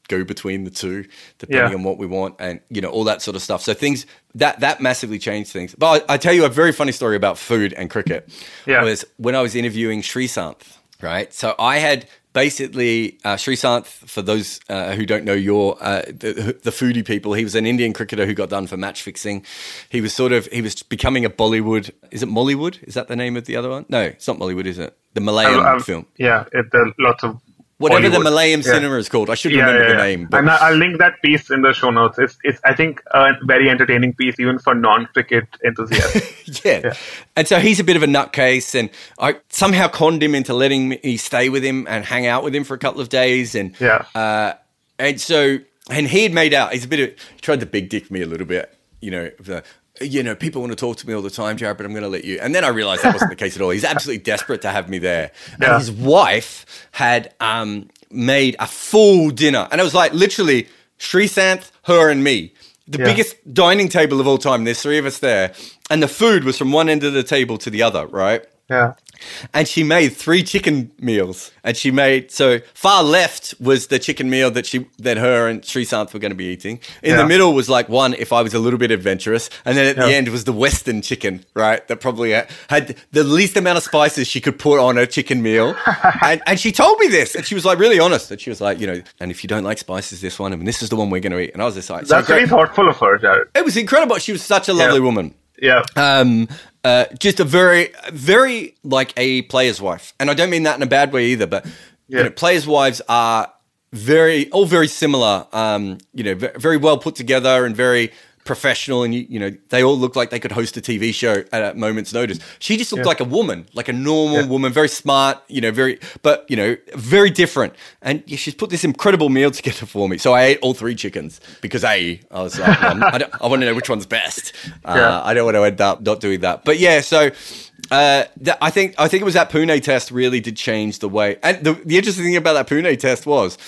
go between the two depending Yeah. on what we want, and you know all that sort of stuff. So things that that massively changed things. But I, I tell you a very funny story about food and cricket. Yeah. Was when I was interviewing Srisanth, right? So I had basically uh, Srisanth, for those uh, who don't know your uh, the, the foodie people, he was an Indian cricketer who got done for match fixing. He was sort of he was becoming a Bollywood. Is it Mollywood? Is that the name of the other one? No, it's not Mollywood, is it? The Malayalam I've- I've- film. Yeah, it, there are lots of Whatever the Bollywood. Malayalam Yeah. cinema is called. I should Yeah, remember yeah, the yeah. name. But And I- I'll link that piece in the show notes. It's, it's I think, a very entertaining piece, even for non-cricket enthusiasts. yeah. Yeah. And so he's a bit of a nutcase, and I somehow conned him into letting me stay with him and hang out with him for a couple of days. And Yeah. uh, and so, and he had made out, he's a bit of, he tried to big dick me a little bit, you know, the, you know, people want to talk to me all the time, Jared, but I'm going to let you. And then I realized that wasn't the case at all. He's absolutely desperate to have me there. And Yeah. his wife had um, made a full dinner. And it was like literally Srisanth, her and me. The Yeah. biggest dining table of all time. There's three of us there. And the food was from one end of the table to the other, right? Yeah. And she made three chicken meals. And she made, so far left was the chicken meal that she, that her and Srisanth were going to be eating. In Yeah. the middle was like one, if I was a little bit adventurous. And then at the Yeah. end was the Western chicken, right? That probably had, had the least amount of spices she could put on a chicken meal. and, and she told me this. And she was like really honest. And she was like, you know, and if you don't like spices, this one, and this is the one we're going to eat. And I was just like, so That's very great. thoughtful of her, Jared. It was incredible. She was such a lovely Yeah. woman. Yeah. Um, uh, just a very, very like a player's wife, and I don't mean that in a bad way either. But Yeah. you know, players' wives are very, all very similar. Um, you know, ve- very well put together and very professional, and you, you know, they all look like they could host a T V show at a moment's notice. She just looked Yeah. like a woman, like a normal Yeah. woman, very smart, you know, very, but you know, very different. And yeah, she's put this incredible meal together for me. So I ate all three chickens because a, I was like, well, I, don't- I want to know which one's best. Uh, Yeah. I don't want to end up not doing that. But yeah, so uh, th- I think I think it was that Pune test really did change the way. And the, the interesting thing about that Pune test was,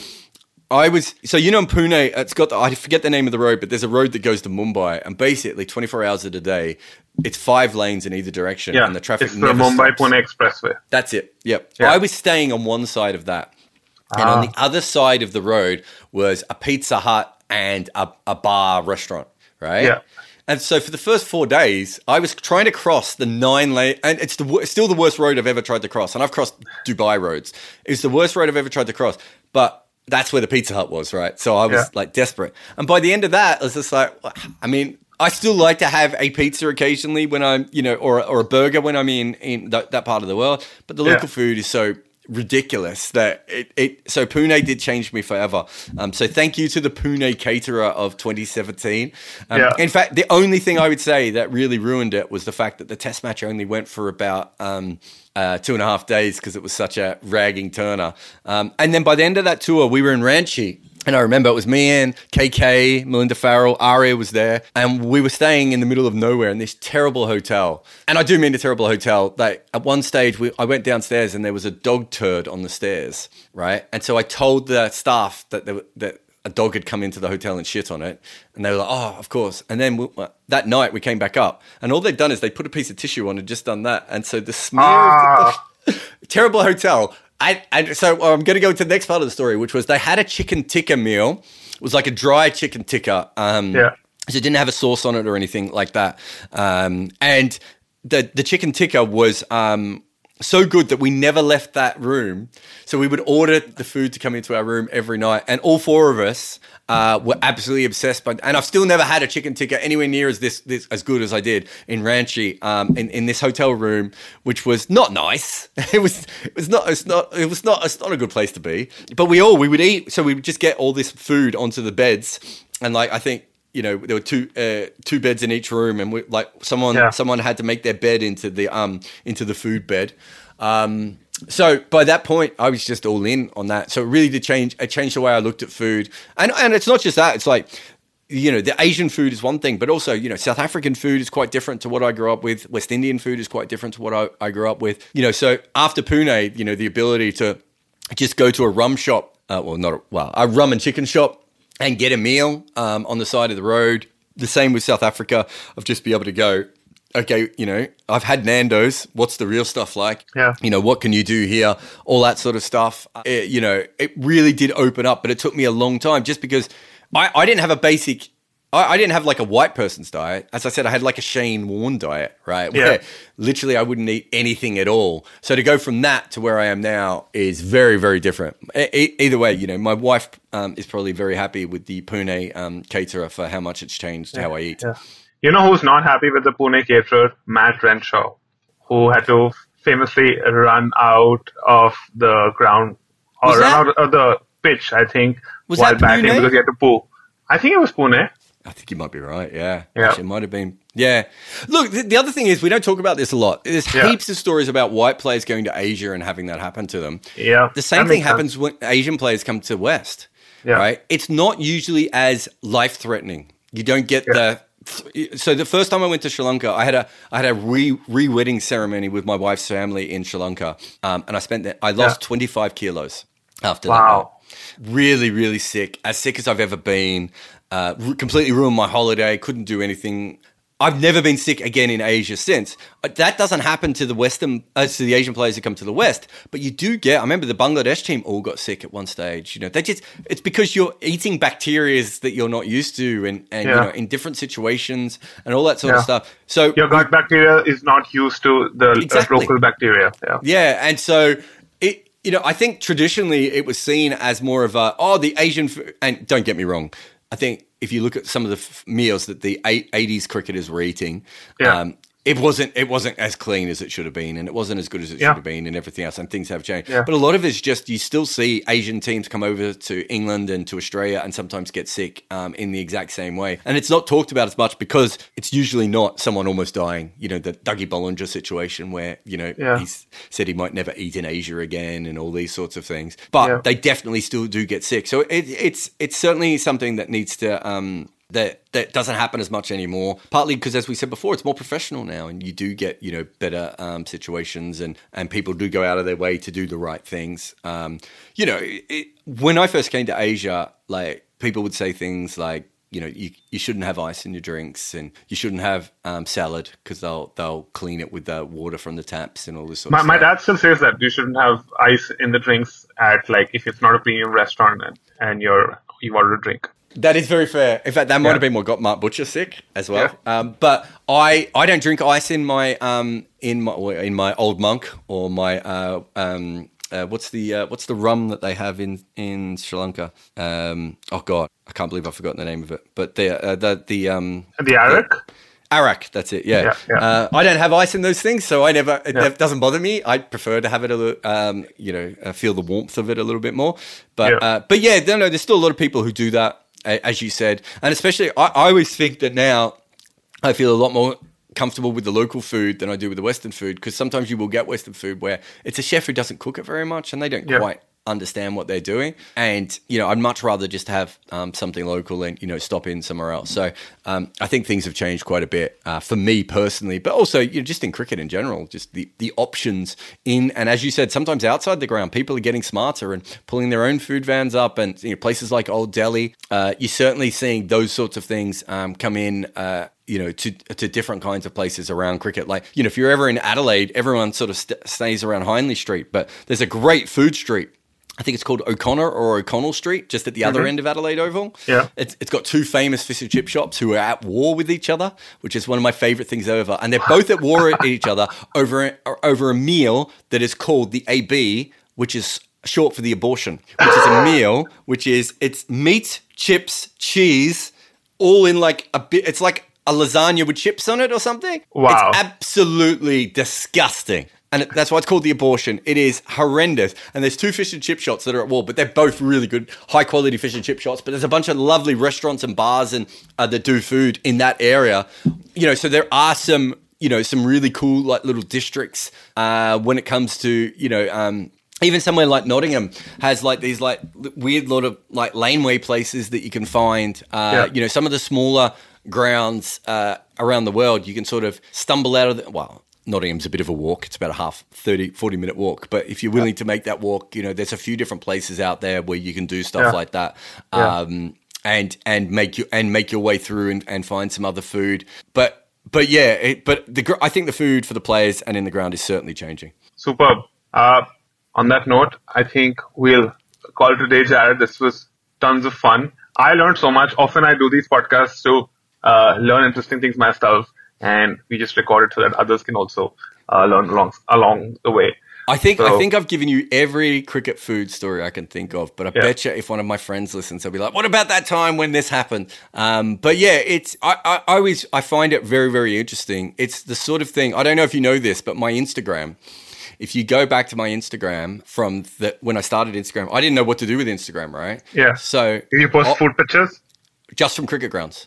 I was, so you know in Pune, it's got, the, I forget the name of the road, but there's a road that goes to Mumbai, and basically twenty-four hours of the day, it's five lanes in either direction, Yeah. and the traffic It's the never Mumbai stops. Pune Expressway. That's it. Yep. Yeah. I was staying on one side of that. And on the other side of the road was a Pizza Hut and a, a bar restaurant, right? Yeah. And so for the first four days, I was trying to cross the nine lane, and it's the wo- still the worst road I've ever tried to cross. And I've crossed Dubai roads. It's the worst road I've ever tried to cross. But that's where the Pizza Hut was, right? So I was Yeah. like desperate. And by the end of that, I was just like, I mean, I still like to have a pizza occasionally when I'm, you know, or or a burger when I'm in in that, that part of the world. But the Yeah. local food is so ridiculous that it, it so Pune did change me forever. Um, so thank you to the Pune caterer of twenty seventeen. Um, Yeah. In fact, the only thing I would say that really ruined it was the fact that the test match only went for about um, uh, two and a half days because it was such a ragging turner. Um, and then by the end of that tour, we were in Ranchi. And I remember it was me and K K, Melinda Farrell, Aria was there, and we were staying in the middle of nowhere in this terrible hotel. And I do mean a terrible hotel. Like at one stage, we, I went downstairs and there was a dog turd on the stairs, right? And so I told the staff that there, that a dog had come into the hotel and shit on it, and they were like, "Oh, of course." And then we, that night we came back up, and all they'd done is they put a piece of tissue on and just done that, and so the smear, Ah. of the, terrible hotel. I, and so I'm going to go to the next part of the story, which was they had a chicken tikka meal. It was like a dry chicken tikka. Um, Yeah. So it didn't have a sauce on it or anything like that. Um, and the the chicken tikka was um, so good that we never left that room. So we would order the food to come into our room every night. And all four of us uh, were absolutely obsessed by, and I've still never had a chicken tikka anywhere near as this, this as good as I did in Ranchi, um, in, in this hotel room, which was not nice. It was, it was not, it's not, it was not, it's not a good place to be. But we all, we would eat. So we would just get all this food onto the beds. And like, I think, you know, there were two uh, two beds in each room, and we, like someone Yeah. someone had to make their bed into the um into the food bed. Um, so by that point, I was just all in on that. So it really did change. It changed the way I looked at food, and and it's not just that. It's like, you know, the Asian food is one thing, but also, you know, South African food is quite different to what I grew up with. West Indian food is quite different to what I, I grew up with. You know, so after Pune, you know, the ability to just go to a rum shop, uh, well, not a, well, a rum and chicken shop, and get a meal um, on the side of the road. The same with South Africa, of just be able to go okay, you know, I've had Nando's. What's the real stuff like? Yeah. You know, what can you do here? All that sort of stuff. It, you know, it really did open up, but it took me a long time just because I, I didn't have a basic, I, I didn't have like a white person's diet. As I said, I had like a Shane Warne diet, right? Yeah. Where literally I wouldn't eat anything at all. So to go from that to where I am now is very, very different. E- either way, you know, my wife um, is probably very happy with the Pune um, caterer for how much it's changed yeah. how I eat. Yeah. You know who's not happy with the Pune caterer? Matt Renshaw, who had to famously run out of the ground or Was run that- out of the pitch, I think, Was while that batting Pune? because he had to poo. I think it was Pune. I think you might be right, yeah. Yeah. Actually, it might have been. Yeah. Look, the, the other thing is we don't talk about this a lot. There's Yeah. heaps of stories about white players going to Asia and having that happen to them. Yeah. The same that thing makes happens sense. when Asian players come to West, Yeah. right? It's not usually as life-threatening. You don't get Yeah. the... So the first time I went to Sri Lanka, I had a I had a re re-wedding ceremony with my wife's family in Sri Lanka, um, and I spent that, I lost Yeah. twenty-five kilos after Wow. that. Really, really sick. As sick as I've ever been. Uh, r- completely ruined my holiday. Couldn't do anything. I've never been sick again in Asia since. Uh, That doesn't happen to the Western, uh, to the Asian players who come to the West. But you do get. I remember the Bangladesh team all got sick at one stage. You know, they just. It's because you're eating bacteria that you're not used to, and and you Yeah. know, in different situations and all that sort Yeah. of stuff. So Your gut bacteria is not used to the uh, Exactly. local bacteria. Yeah. yeah, and so it, you know, I think traditionally it was seen as more of a, oh, the Asian, f-, and don't get me wrong, I think if you look at some of the f- meals that the eighties cricketers were eating, Yeah. um, it wasn't it wasn't as clean as it should have been, and it wasn't as good as it Yeah. should have been, and everything else, and things have changed. Yeah. But a lot of it's just you still see Asian teams come over to England and to Australia and sometimes get sick um, in the exact same way, and it's not talked about as much because it's usually not someone almost dying. You know, the Dougie Bollinger situation where you know Yeah. he's said he might never eat in Asia again and all these sorts of things, but Yeah. they definitely still do get sick. So it, it's it's certainly something that needs to. Um, that that doesn't happen as much anymore. Partly because, as we said before, it's more professional now, and you do get you know better um, situations, and and people do go out of their way to do the right things. Um, you know, it, when I first came to Asia, like people would say things like, you know, you you shouldn't have ice in your drinks, and you shouldn't have um, salad because they'll they'll clean it with the water from the taps and all this sort My, of my stuff. dad still says that you shouldn't have ice in the drinks at like if it's not a premium restaurant and, and you're you order a drink. That is very fair. In fact, that might Yeah. have been what got Mark Butcher sick as well. Um, but I, I don't drink ice in my um in my in my Old Monk or my uh um uh, what's the uh, what's the rum that they have in in Sri Lanka? Um, oh God, I can't believe I've forgotten the name of it. But the uh, the the um The Arak? Arak, that's it. Yeah, Yeah, yeah. Uh, I don't have ice in those things, so I never. It Yeah. nev- doesn't bother me. I prefer to have it a little, um, you know, uh, feel the warmth of it a little bit more. But Yeah. uh, but yeah, no, no, there's still a lot of people who do that, a- as you said, and especially I, I always think that now I feel a lot more comfortable with the local food than I do with the Western food, because sometimes you will get Western food where it's a chef who doesn't cook it very much and they don't Yeah. quite understand what they're doing, and you know I'd much rather just have um, something local and you know stop in somewhere else. So um, I think things have changed quite a bit uh, for me personally, but also you know, just in cricket in general, just the the options in, and as you said, sometimes outside the ground, people are getting smarter and pulling their own food vans up, and you know, places like Old Delhi, uh, you're certainly seeing those sorts of things um, come in. Uh, you know, to to different kinds of places around cricket. Like, you know, if you're ever in Adelaide, everyone sort of st- stays around Hindley Street, but there's a great food street. I think it's called O'Connor or O'Connell Street, just at the other end of Adelaide Oval. Yeah. It's, it's got two famous fish and chip shops who are at war with each other, which is one of my favorite things ever. And they're both at war at each other over, over a meal that is called the A B, which is short for the abortion, which is a meal, which is, it's meat, chips, cheese, all in like a bit, it's like a lasagna with chips on it or something. Wow. It's absolutely disgusting. And it- that's why it's called the abortion. It is horrendous. And there's two fish and chip shops that are at war, but they're both really good, high quality fish and chip shops. But there's a bunch of lovely restaurants and bars and uh, that do food in that area. You know, so there are some, you know, some really cool like little districts uh, when it comes to, you know, um, even somewhere like Nottingham has like these like weird lot of like laneway places that you can find. Uh, Yeah. You know, some of the smaller grounds uh, around the world, you can sort of stumble out of the, well, Nottingham's a bit of a walk. It's about a half, thirty, forty minute walk. But if you're willing to make that walk, you know, there's a few different places out there where you can do stuff Yeah. like that. Yeah. Um, and, and make you, and make your way through and, and find some other food. But, but yeah, it, but the gr- I think the food for the players and in the ground is certainly changing. Superb. Uh, on that note, I think we'll call it today, Jared. This was tons of fun. I learned so much. Often I do these podcasts to uh, learn interesting things myself, and we just record it so that others can also uh, learn along along the way. I think So- I think I've given you every cricket food story I can think of, but I Yeah. bet you if one of my friends listens, they'll be like, "What about that time when this happened?" Um, but yeah, it's I, I, I always I find it very very interesting. It's the sort of thing, I don't know if you know this, but my Instagram. If you go back to my Instagram from the, when I started Instagram, I didn't know what to do with Instagram, right? Yeah. So Did you post oh, food pictures? just from cricket grounds.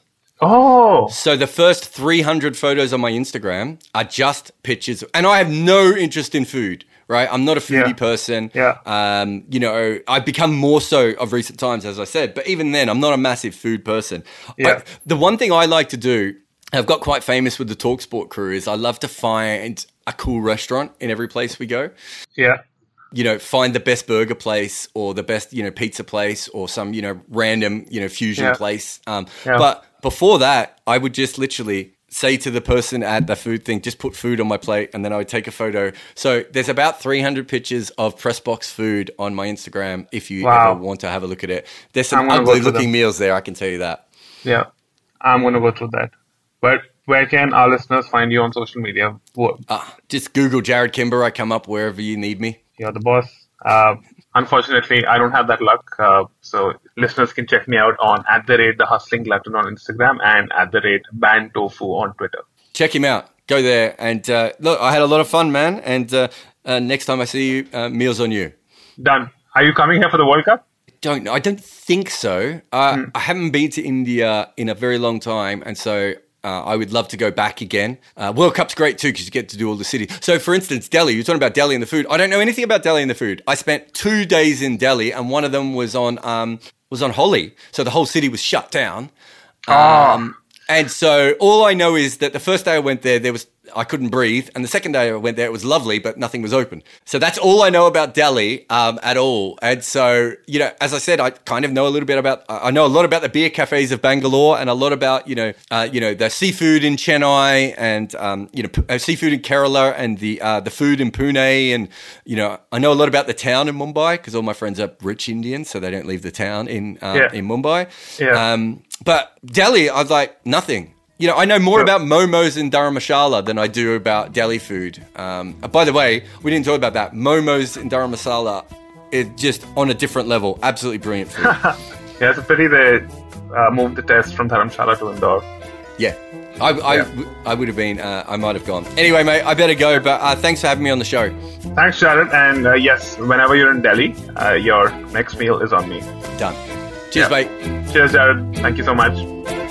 Oh, So the first three hundred photos on my Instagram are just pictures, and I have no interest in food. Right, I'm not a foodie Yeah. person. Yeah. Um, you know, I've become more so of recent times, as I said. But even then, I'm not a massive food person. Yeah. I, the one thing I like to do, I've got quite famous with the TalkSport crew, is I love to find a cool restaurant in every place we go. yeah. You know, find the best burger place or the best, you know, pizza place or some, you know, random, you know, fusion Yeah. place. Um, Yeah. But before that, I would just literally say to the person at the food thing, just put food on my plate, and then I would take a photo. So there's about three hundred pictures of press box food on my Instagram if you Wow. ever want to have a look at it. There's I'm some gonna go ugly through looking them. meals there, I can tell you that. Yeah, I'm going to go through that. But where can our listeners find you on social media? Wo- Uh, just Google Jared Kimber. I come up wherever you need me. You're the boss. Uh, unfortunately, I don't have that luck. Uh, so listeners can check me out on at the rate the hustling glutton on Instagram and at the rate ban tofu on Twitter. Check him out. Go there. And uh, look, I had a lot of fun, man. And uh, uh, next time I see you, uh, meals on you. Done. Are you coming here for the World Cup? Don't I don't think so. Uh, Hmm. I haven't been to India in a very long time, and so uh, I would love to go back again. Uh, World Cup's great too because you get to do all the cities. So, for instance, Delhi. You're talking about Delhi and the food. I don't know anything about Delhi and the food. I spent two days in Delhi, and one of them was on um, was on Holi, so the whole city was shut down. Um, and so all I know is that the first day I went there, there was I couldn't breathe, and the second day I went there, it was lovely, but nothing was open. So that's all I know about Delhi um, at all. And so, you know, as I said, I kind of know a little bit about. I know a lot about the beer cafes of Bangalore, and a lot about you know, uh, you know, the seafood in Chennai, and um, you know, p- uh, seafood in Kerala, and the uh, the food in Pune, and you know, I know a lot about the town in Mumbai because all my friends are rich Indians, so they don't leave the town in uh, Yeah. in Mumbai. Yeah. Um, but Delhi, I was like nothing. You know, I know more Yeah. about momos in Dharamshala than I do about Delhi food. Um, uh, by the way, we didn't talk about that. Momos in Dharamshala is just on a different level. Absolutely brilliant food. Yeah, it's a pity they uh, moved the test from Dharamshala to Indore. Yeah. I, I, Yeah. w- I would have been, uh, I might have gone. Anyway, mate, I better go, but uh, thanks for having me on the show. Thanks, Jared. And uh, yes, whenever you're in Delhi, uh, your next meal is on me. Done. Cheers, Yeah. mate. Cheers, Jared. Thank you so much.